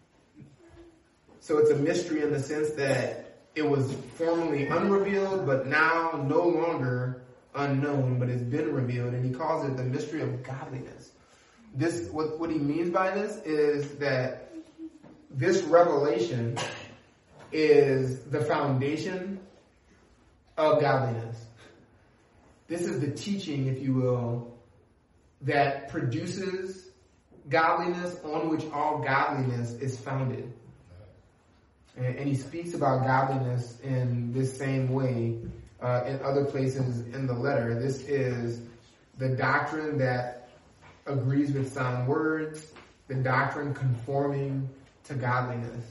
So it's a mystery in the sense that it was formerly unrevealed, but now no longer unknown, but it's been revealed. And he calls it the mystery of godliness. This, what, what he means by this is that this revelation is the foundation of godliness. This is the teaching, if you will, that produces godliness, on which all godliness is founded. And, and he speaks about godliness in this same way uh, in other places in the letter. This is the doctrine that agrees with sound words, the doctrine conforming to godliness.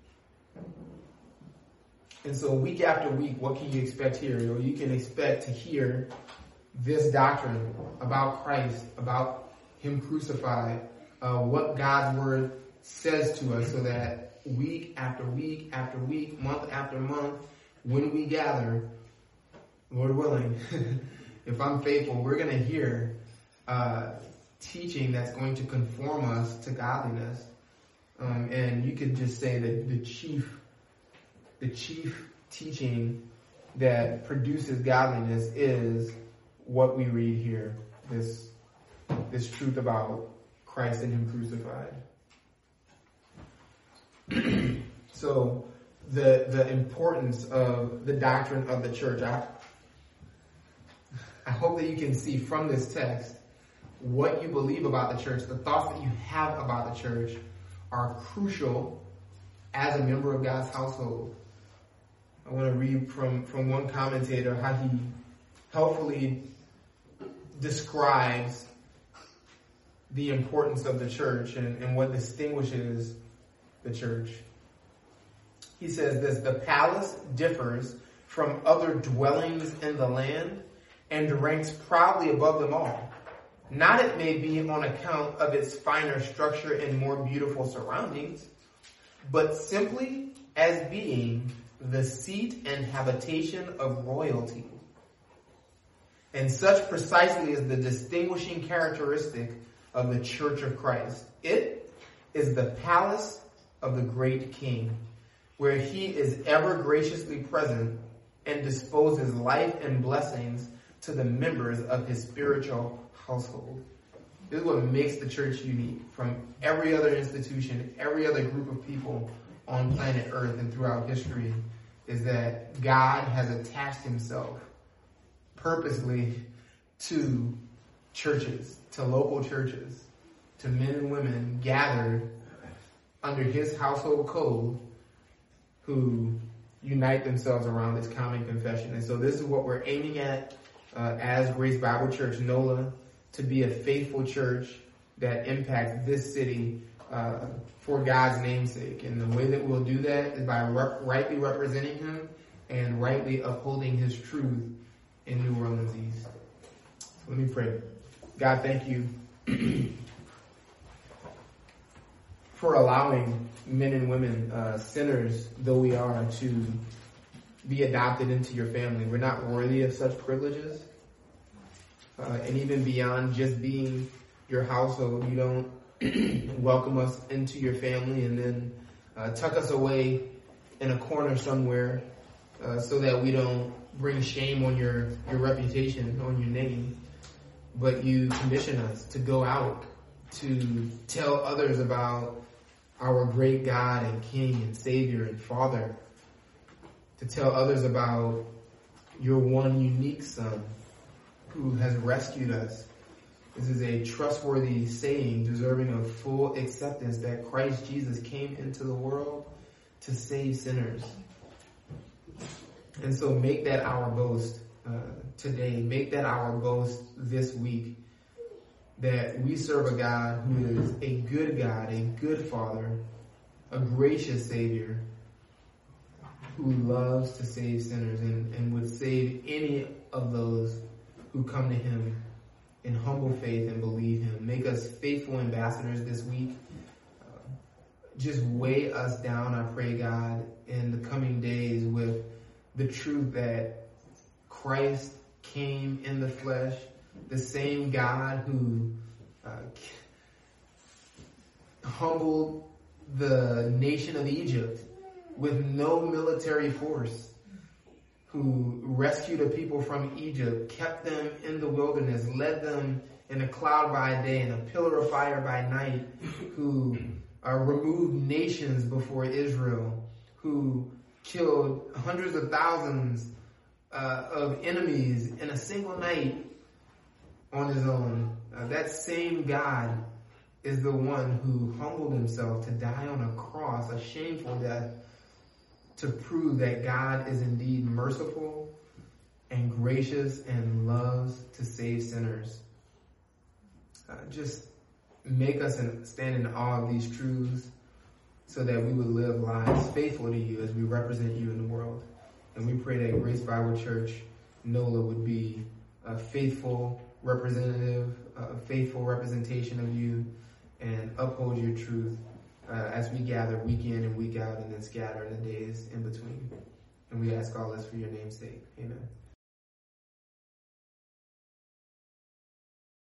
And so week after week, what can you expect here? You know, you can expect to hear this doctrine about Christ, about him crucified, uh, what God's word says to us, so that week after week after week, month after month, when we gather, Lord willing, if I'm faithful, we're going to hear uh, teaching that's going to conform us to godliness. Um, and you could just say that the chief, the chief teaching that produces godliness is what we read here, this, this truth about Christ and him crucified. So the, the importance of the doctrine of the church, I, I hope that you can see from this text what you believe about the church, the thoughts that you have about the church are crucial as a member of God's household. I want to read from, from one commentator how he helpfully describes the importance of the church and, and what distinguishes the church. He says this: the palace differs from other dwellings in the land and ranks proudly above them all. Not, it may be, on account of its finer structure and more beautiful surroundings, but simply as being the seat and habitation of royalty. And such precisely is the distinguishing characteristic of the Church of Christ. It is the palace of the great King, where he is ever graciously present and disposes life and blessings to the members of his spiritual household. This is what makes the church unique from every other institution, every other group of people on planet Earth and throughout history, is that God has attached himself purposely to churches, to local churches, to men and women gathered under his household code who unite themselves around this common confession. And so this is what we're aiming at uh, as Grace Bible Church NOLA, to be a faithful church that impacts this city uh, for God's namesake. And the way that we'll do that is by rep- rightly representing him and rightly upholding his truth in New Orleans East. So let me pray. God, thank you for allowing men and women, uh, sinners though we are, to be adopted into your family. We're not worthy of such privileges. Uh, and even beyond just being your household, you don't welcome us into your family and then uh, tuck us away in a corner somewhere uh, so that we don't bring shame on your, your reputation, on your name. But you commission us to go out, to tell others about our great God and King and Savior and Father, to tell others about your one unique Son who has rescued us. This is a trustworthy saying deserving of full acceptance, that Christ Jesus came into the world to save sinners. And so make that our boast uh, today. Make that our boast this week. that we serve a God who is a good God, a good Father, a gracious Savior, who loves to save sinners and, and would save any of those who come to him in humble faith and believe him. Make us faithful ambassadors this week. Uh, just weigh us down, I pray, God, in the coming days with the truth that Christ came in the flesh, the same God who uh, humbled the nation of Egypt with no military force, who rescued a people from Egypt, kept them in the wilderness, led them in a cloud by day and a pillar of fire by night, who uh, removed nations before Israel, who killed hundreds of thousands uh, of enemies in a single night on his own. Uh, that same God is the one who humbled himself to die on a cross, a shameful death, to prove that God is indeed merciful and gracious and loves to save sinners. Uh, just make us stand in awe of these truths so that we would live lives faithful to you as we represent you in the world. And we pray that Grace Bible Church, NOLA, would be a faithful representative, a faithful representation of you, and uphold your truth Uh, as we gather week in and week out and then scatter in the days in between. And we ask all this for your name's sake. Amen.